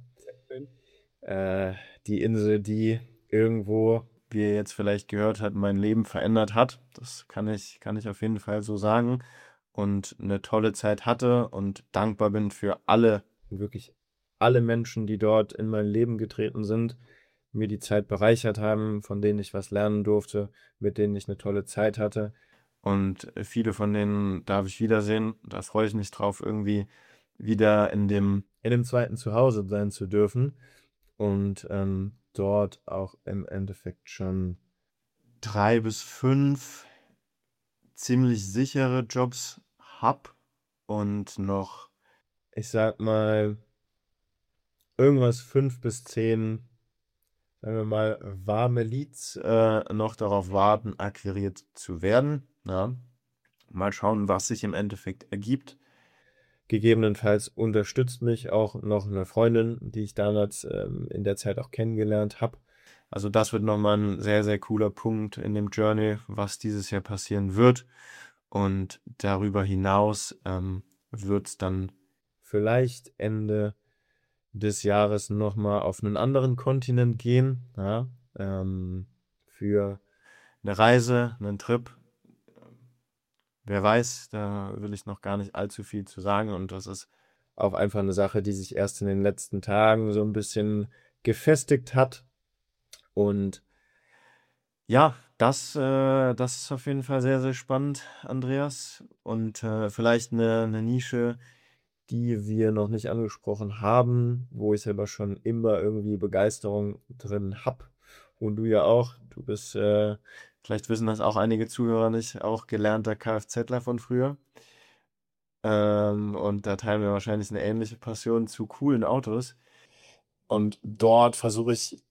Die Insel, die irgendwo, wie ihr jetzt vielleicht gehört habt, mein Leben verändert hat. Das kann ich auf jeden Fall so sagen. Und eine tolle Zeit hatte und dankbar bin für wirklich alle Menschen, die dort in mein Leben getreten sind, mir die Zeit bereichert haben, von denen ich was lernen durfte, mit denen ich eine tolle Zeit hatte. Und viele von denen darf ich wiedersehen. Da freue ich mich drauf, irgendwie wieder in dem zweiten Zuhause sein zu dürfen. Und dort auch im Endeffekt schon 3 bis 5 ziemlich sichere Jobs hab und noch, ich sag mal, irgendwas 5 bis 10 sagen wir mal, warme Leads noch darauf warten, akquiriert zu werden. Ja. Mal schauen, was sich im Endeffekt ergibt. Gegebenenfalls unterstützt mich auch noch eine Freundin, die ich damals in der Zeit auch kennengelernt habe. Also das wird nochmal ein sehr, sehr cooler Punkt in dem Journey, was dieses Jahr passieren wird. Und darüber hinaus wird es dann vielleicht Ende des Jahres nochmal auf einen anderen Kontinent gehen, ja, für eine Reise, einen Trip. Wer weiß, da will ich noch gar nicht allzu viel zu sagen. Und das ist auch einfach eine Sache, die sich erst in den letzten Tagen so ein bisschen gefestigt hat. Und ja, das ist auf jeden Fall sehr, sehr spannend, Andreas. Und vielleicht eine Nische, die wir noch nicht angesprochen haben, wo ich selber schon immer irgendwie Begeisterung drin habe. Und du ja auch. Du bist, vielleicht wissen das auch einige Zuhörer nicht, auch gelernter Kfzler von früher. Und da teilen wir wahrscheinlich eine ähnliche Passion zu coolen Autos. Und dort versuche ich,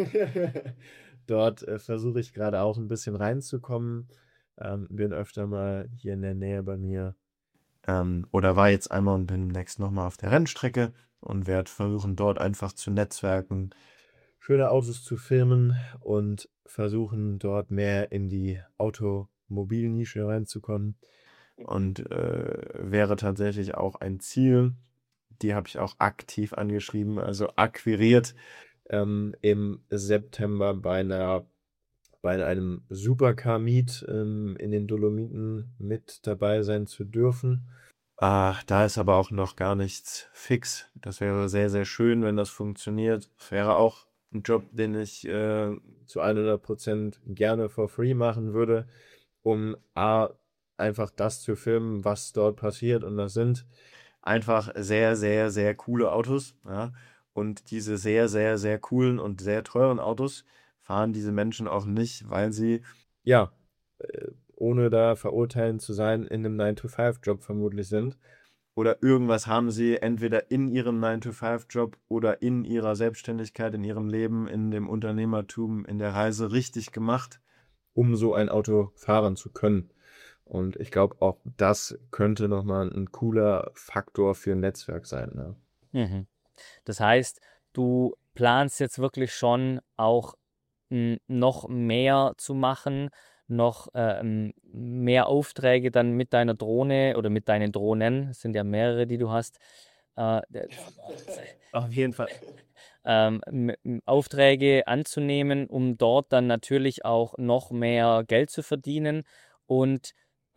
versuche ich gerade auch ein bisschen reinzukommen. Bin öfter mal hier in der Nähe bei mir. Oder war jetzt einmal und bin demnächst nochmal auf der Rennstrecke und werde versuchen, dort einfach zu netzwerken, schöne Autos zu filmen und versuchen, dort mehr in die Automobilnische reinzukommen. Und wäre tatsächlich auch ein Ziel, die habe ich auch aktiv angeschrieben, also akquiriert, im September bei einem Supercar-Meet in den Dolomiten mit dabei sein zu dürfen. Da ist aber auch noch gar nichts fix. Das wäre sehr, sehr schön, wenn das funktioniert. Das wäre auch ein Job, den ich zu 100% gerne for free machen würde, um einfach das zu filmen, was dort passiert. Und das sind einfach sehr, sehr, sehr coole Autos. Ja? Und diese sehr, sehr, sehr coolen und sehr teuren Autos fahren diese Menschen auch nicht, weil sie, ja, ohne da verurteilen zu sein, in einem 9-to-5-Job vermutlich sind. Oder irgendwas haben sie entweder in ihrem 9-to-5-Job oder in ihrer Selbstständigkeit, in ihrem Leben, in dem Unternehmertum, in der Reise richtig gemacht, um so ein Auto fahren zu können. Und ich glaube, auch das könnte nochmal ein cooler Faktor für ein Netzwerk sein. Ne? Mhm. Das heißt, du planst jetzt wirklich schon auch noch mehr zu machen, noch mehr Aufträge dann mit deiner Drohne oder mit deinen Drohnen, es sind ja mehrere, die du hast, Auf jeden Fall. Aufträge anzunehmen, um dort dann natürlich auch noch mehr Geld zu verdienen und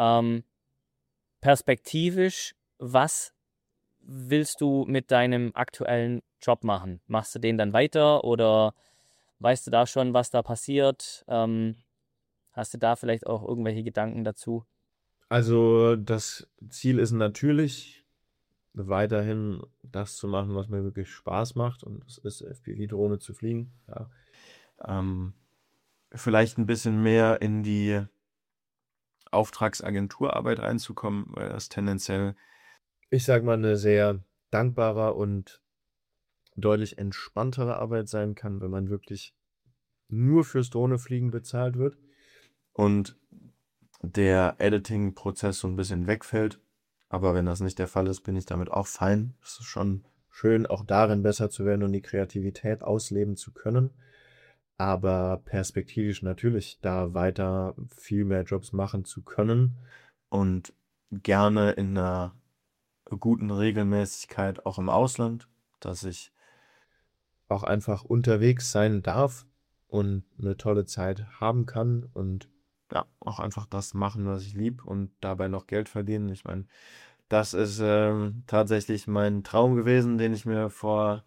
perspektivisch, was willst du mit deinem aktuellen Job machen? Machst du den dann weiter oder weißt du da schon, was da passiert? Hast du da vielleicht auch irgendwelche Gedanken dazu? Also das Ziel ist natürlich, weiterhin das zu machen, was mir wirklich Spaß macht. Und das ist FPV-Drohne zu fliegen. Ja. Vielleicht ein bisschen mehr in die Auftragsagenturarbeit reinzukommen, weil das tendenziell, ich sag mal, eine sehr dankbare und deutlich entspanntere Arbeit sein kann, wenn man wirklich nur fürs Drohnefliegen bezahlt wird und der Editing-Prozess so ein bisschen wegfällt. Aber wenn das nicht der Fall ist, bin ich damit auch fein. Es ist schon schön, auch darin besser zu werden und die Kreativität ausleben zu können. Aber perspektivisch natürlich da weiter viel mehr Jobs machen zu können und gerne in einer guten Regelmäßigkeit auch im Ausland, dass ich auch einfach unterwegs sein darf und eine tolle Zeit haben kann und ja, auch einfach das machen, was ich liebe und dabei noch Geld verdienen. Ich meine, das ist tatsächlich mein Traum gewesen, den ich mir vor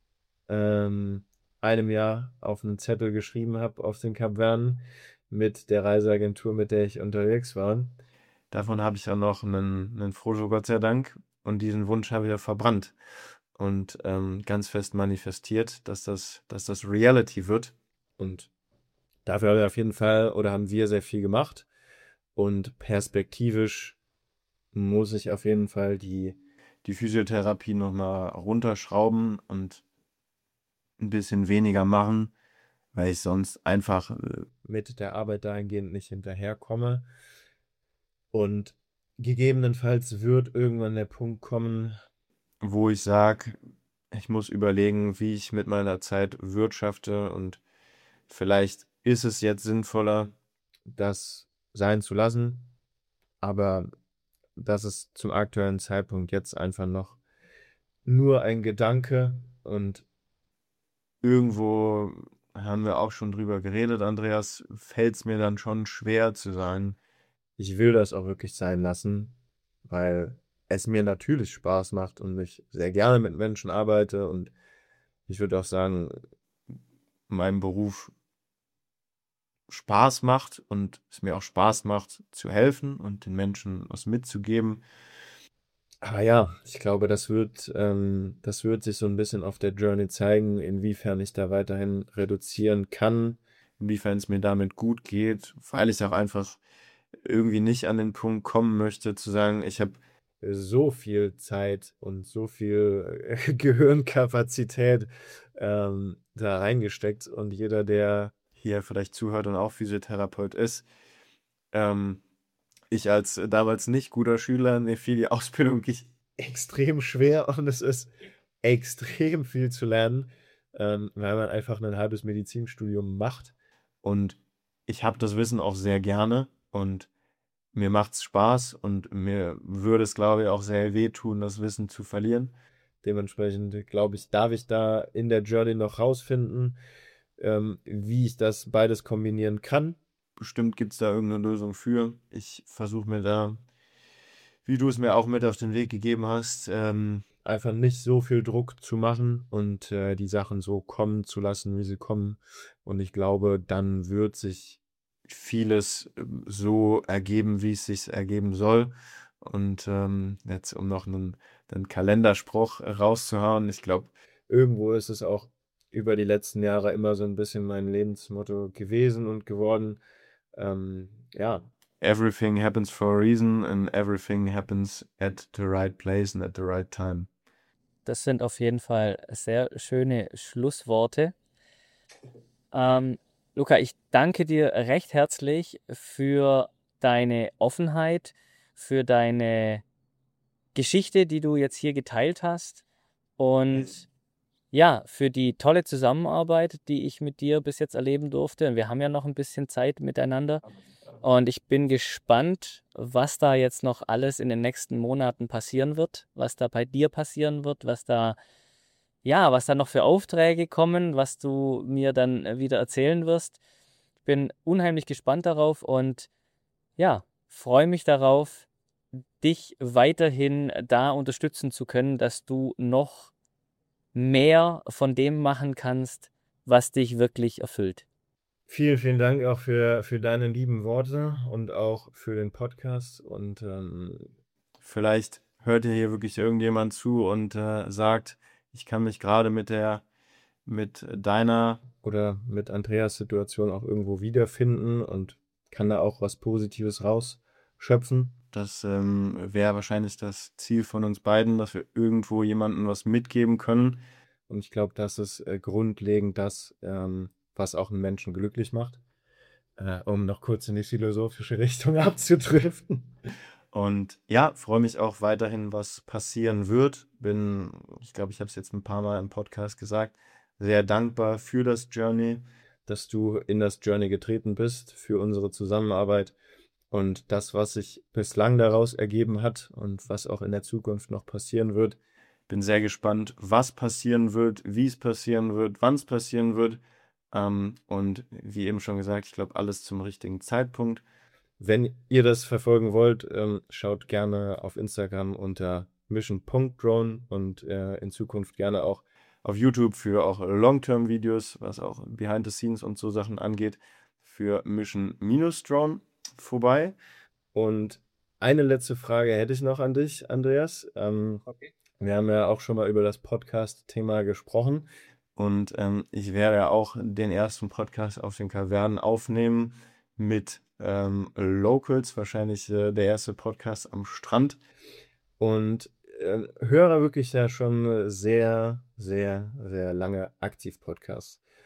einem Jahr auf einen Zettel geschrieben habe auf den Kapverden mit der Reiseagentur, mit der ich unterwegs war. Davon habe ich ja noch einen Foto, Gott sei Dank. Und diesen Wunsch habe ich ja verbrannt und ganz fest manifestiert, dass das Reality wird. Und dafür haben wir auf jeden Fall oder haben wir sehr viel gemacht. Und perspektivisch muss ich auf jeden Fall die Physiotherapie nochmal runterschrauben und ein bisschen weniger machen, weil ich sonst einfach mit der Arbeit dahingehend nicht hinterherkomme. Und gegebenenfalls wird irgendwann der Punkt kommen, wo ich sage, ich muss überlegen, wie ich mit meiner Zeit wirtschafte und vielleicht ist es jetzt sinnvoller, das sein zu lassen. Aber das ist zum aktuellen Zeitpunkt jetzt einfach noch nur ein Gedanke und irgendwo haben wir auch schon drüber geredet, Andreas, fällt es mir dann schon schwer zu sagen, ich will das auch wirklich sein lassen, weil es mir natürlich Spaß macht und ich sehr gerne mit Menschen arbeite und ich würde auch sagen, meinem Beruf Spaß macht und es mir auch Spaß macht zu helfen und den Menschen was mitzugeben. aber ja, ich glaube, das wird sich so ein bisschen auf der Journey zeigen, inwiefern ich da weiterhin reduzieren kann, inwiefern es mir damit gut geht, weil ich auch einfach irgendwie nicht an den Punkt kommen möchte, zu sagen, ich habe so viel Zeit und so viel Gehirnkapazität da reingesteckt und jeder, der hier vielleicht zuhört und auch Physiotherapeut ist, ich als damals nicht guter Schüler, mir fiel die Ausbildung wirklich extrem schwer und es ist extrem viel zu lernen, weil man einfach ein halbes Medizinstudium macht. Und ich habe das Wissen auch sehr gerne und mir macht es Spaß und mir würde es, glaube ich, auch sehr wehtun, das Wissen zu verlieren. Dementsprechend, glaube ich, darf ich da in der Journey noch rausfinden, wie ich das beides kombinieren kann. Bestimmt gibt es da irgendeine Lösung für. Ich versuche mir da, wie du es mir auch mit auf den Weg gegeben hast, einfach nicht so viel Druck zu machen und die Sachen so kommen zu lassen, wie sie kommen. Und ich glaube, dann wird sich vieles so ergeben, wie es sich ergeben soll. Und jetzt, um noch einen Kalenderspruch rauszuhauen, ich glaube, irgendwo ist es auch über die letzten Jahre immer so ein bisschen mein Lebensmotto gewesen und geworden. Ja. Everything happens for a reason and everything happens at the right place and at the right time. Das sind auf jeden Fall sehr schöne Schlussworte. Luca, ich danke dir recht herzlich für deine Offenheit, für deine Geschichte, die du jetzt hier geteilt hast und ja, für die tolle Zusammenarbeit, die ich mit dir bis jetzt erleben durfte. Und wir haben ja noch ein bisschen Zeit miteinander. Und ich bin gespannt, was da jetzt noch alles in den nächsten Monaten passieren wird, was da bei dir passieren wird, was da noch für Aufträge kommen, was du mir dann wieder erzählen wirst. Ich bin unheimlich gespannt darauf und ja, freue mich darauf, dich weiterhin da unterstützen zu können, dass du noch mehr von dem machen kannst, was dich wirklich erfüllt. Vielen, vielen Dank auch für deine lieben Worte und auch für den Podcast. Und vielleicht hört hier wirklich irgendjemand zu und sagt, ich kann mich gerade mit deiner oder mit Andreas Situation auch irgendwo wiederfinden und kann da auch was Positives rausschöpfen. Das wäre wahrscheinlich das Ziel von uns beiden, dass wir irgendwo jemandem was mitgeben können. Und ich glaube, das ist grundlegend das, was auch einen Menschen glücklich macht, um noch kurz in die philosophische Richtung abzudriften. Und ja, freue mich auch weiterhin, was passieren wird. Ich glaube, ich habe es jetzt ein paar Mal im Podcast gesagt, sehr dankbar für das Journey, dass du in das Journey getreten bist, für unsere Zusammenarbeit und das, was sich bislang daraus ergeben hat und was auch in der Zukunft noch passieren wird. Bin sehr gespannt, was passieren wird, wie es passieren wird, wann es passieren wird. Und wie eben schon gesagt, ich glaube, alles zum richtigen Zeitpunkt. Wenn ihr das verfolgen wollt, schaut gerne auf Instagram unter mission.drone und in Zukunft gerne auch auf YouTube für auch Long-Term-Videos, was auch Behind the Scenes und so Sachen angeht, für Mission-Drone vorbei. Und eine letzte Frage hätte ich noch an dich, Andreas. Okay. Wir haben ja auch schon mal über das Podcast-Thema gesprochen. Und ich werde ja auch den ersten Podcast auf den Kavernen aufnehmen mit Locals, wahrscheinlich der erste Podcast am Strand. Und höre wirklich ja schon sehr, sehr, sehr lange Aktiv-Podcasts.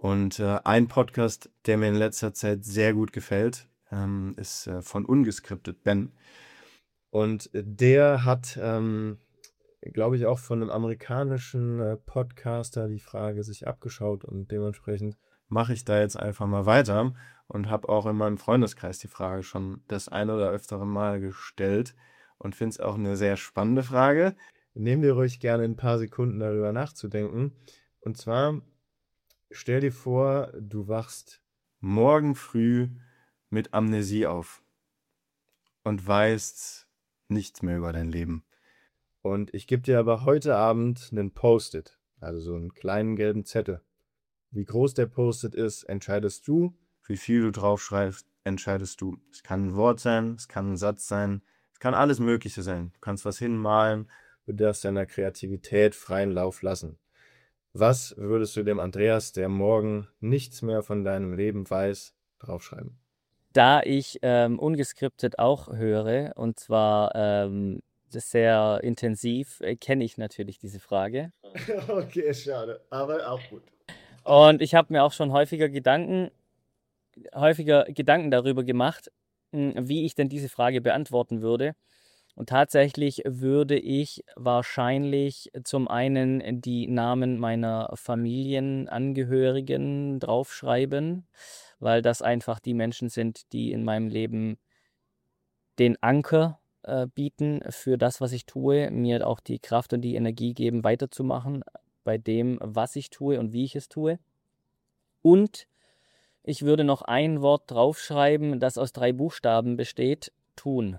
Und ein Podcast, der mir in letzter Zeit sehr gut gefällt, ist von Ungeskriptet, Ben. Und der hat, glaube ich, auch von einem amerikanischen Podcaster die Frage sich abgeschaut und dementsprechend Mache ich da jetzt einfach mal weiter und habe auch in meinem Freundeskreis die Frage schon das ein oder öftere Mal gestellt und finde es auch eine sehr spannende Frage. nehmen wir ruhig gerne ein paar Sekunden darüber nachzudenken. Und zwar, stell dir vor, du wachst Morgen früh mit Amnesie auf und weißt nichts mehr über dein Leben. und ich gebe dir aber heute Abend einen Post-it, also so einen kleinen gelben Zettel. Wie groß der Post-it ist, entscheidest du. Wie viel du draufschreibst, entscheidest du. Es kann ein Wort sein, es kann ein Satz sein, es kann alles Mögliche sein. Du kannst was hinmalen. Du darfst deiner Kreativität freien Lauf lassen. Was würdest du dem Andreas, der morgen nichts mehr von deinem Leben weiß, draufschreiben? Da ich ungeskriptet auch höre, und zwar das sehr intensiv, kenne ich natürlich diese Frage. Okay, schade, aber auch gut. Und ich habe mir auch schon häufiger Gedanken darüber gemacht, wie ich denn diese Frage beantworten würde. Und tatsächlich würde ich wahrscheinlich zum einen die Namen meiner Familienangehörigen draufschreiben, weil das einfach die Menschen sind, die in meinem Leben den Anker bieten für das, was ich tue, mir auch die Kraft und die Energie geben, weiterzumachen bei dem, was ich tue und wie ich es tue. Und ich würde noch ein Wort draufschreiben, das aus 3 Buchstaben besteht: tun.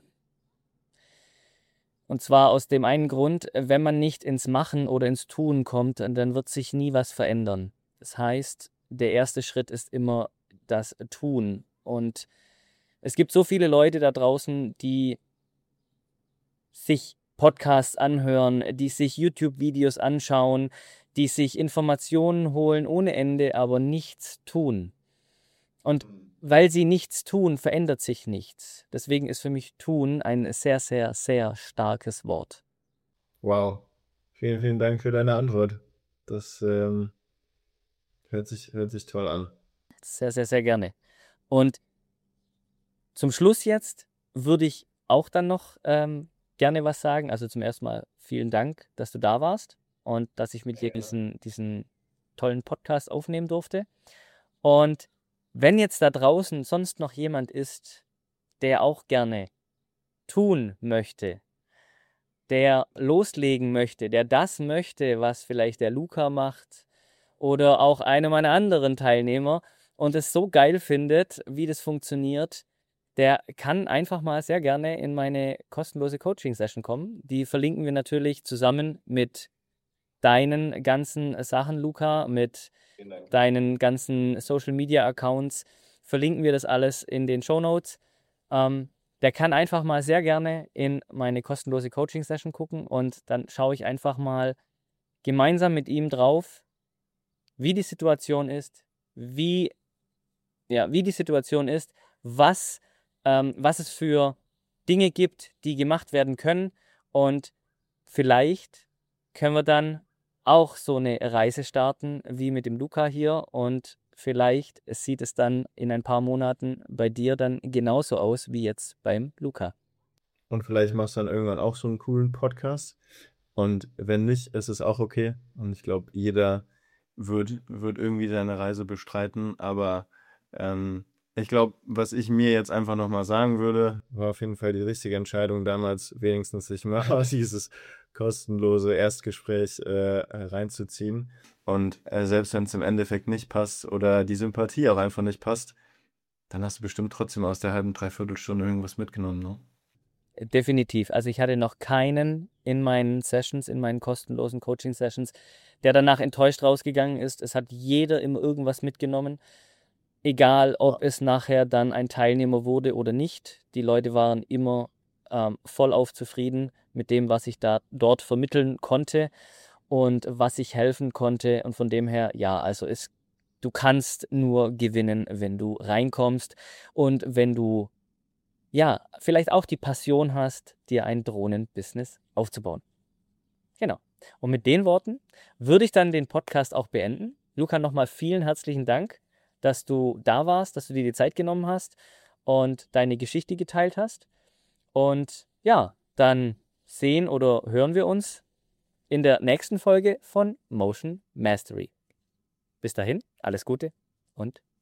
Und zwar aus dem einen Grund, wenn man nicht ins Machen oder ins Tun kommt, dann wird sich nie was verändern. Das heißt, der erste Schritt ist immer das Tun. Und es gibt so viele Leute da draußen, die sich Podcasts anhören, die sich YouTube-Videos anschauen, die sich Informationen holen ohne Ende, aber nichts tun. Und weil sie nichts tun, verändert sich nichts. Deswegen ist für mich tun ein sehr, sehr, sehr starkes Wort. Wow. Vielen, vielen Dank für deine Antwort. Das hört sich toll an. Sehr, sehr, sehr gerne. Und zum Schluss jetzt würde ich auch dann noch gerne was sagen. Also zum ersten Mal vielen Dank, dass du da warst und dass ich mit dir diesen tollen Podcast aufnehmen durfte. Und wenn jetzt da draußen sonst noch jemand ist, der auch gerne tun möchte, der loslegen möchte, der das möchte, was vielleicht der Luca macht oder auch einer meiner anderen Teilnehmer und es so geil findet, wie das funktioniert, der kann einfach mal sehr gerne in meine kostenlose Coaching-Session kommen. Die verlinken wir natürlich zusammen mit deinen ganzen Sachen, Luca, mit deinen ganzen Social-Media-Accounts. Verlinken wir das alles in den Shownotes. Der kann einfach mal sehr gerne in meine kostenlose Coaching-Session gucken und dann schaue ich einfach mal gemeinsam mit ihm drauf, wie die Situation ist, was es für Dinge gibt, die gemacht werden können, und vielleicht können wir dann auch so eine Reise starten wie mit dem Luca hier, und vielleicht sieht es dann in ein paar Monaten bei dir dann genauso aus wie jetzt beim Luca. Und vielleicht machst du dann irgendwann auch so einen coolen Podcast. Und wenn nicht, ist es auch okay. Und ich glaube, jeder wird irgendwie seine Reise bestreiten, aber ich glaube, was ich mir jetzt einfach nochmal sagen würde, war auf jeden Fall die richtige Entscheidung damals, wenigstens sich mal aus dieses kostenlose Erstgespräch reinzuziehen. Und selbst wenn es im Endeffekt nicht passt oder die Sympathie auch einfach nicht passt, dann hast du bestimmt trotzdem aus der halben, dreiviertel Stunde irgendwas mitgenommen, ne? Definitiv. Also ich hatte noch keinen in meinen Sessions, in meinen kostenlosen Coaching-Sessions, der danach enttäuscht rausgegangen ist. Es hat jeder immer irgendwas mitgenommen, egal ob es nachher dann ein Teilnehmer wurde oder nicht. Die Leute waren immer vollauf zufrieden mit dem, was ich dort vermitteln konnte und was ich helfen konnte. Und von dem her, ja, also du kannst nur gewinnen, wenn du reinkommst und wenn du ja, vielleicht auch die Passion hast, dir ein Drohnenbusiness aufzubauen. Genau. Und mit den Worten würde ich dann den Podcast auch beenden. Luca, nochmal vielen herzlichen Dank, dass du da warst, dass du dir die Zeit genommen hast und deine Geschichte geteilt hast. Und ja, dann sehen oder hören wir uns in der nächsten Folge von Motion Mastery. Bis dahin, alles Gute und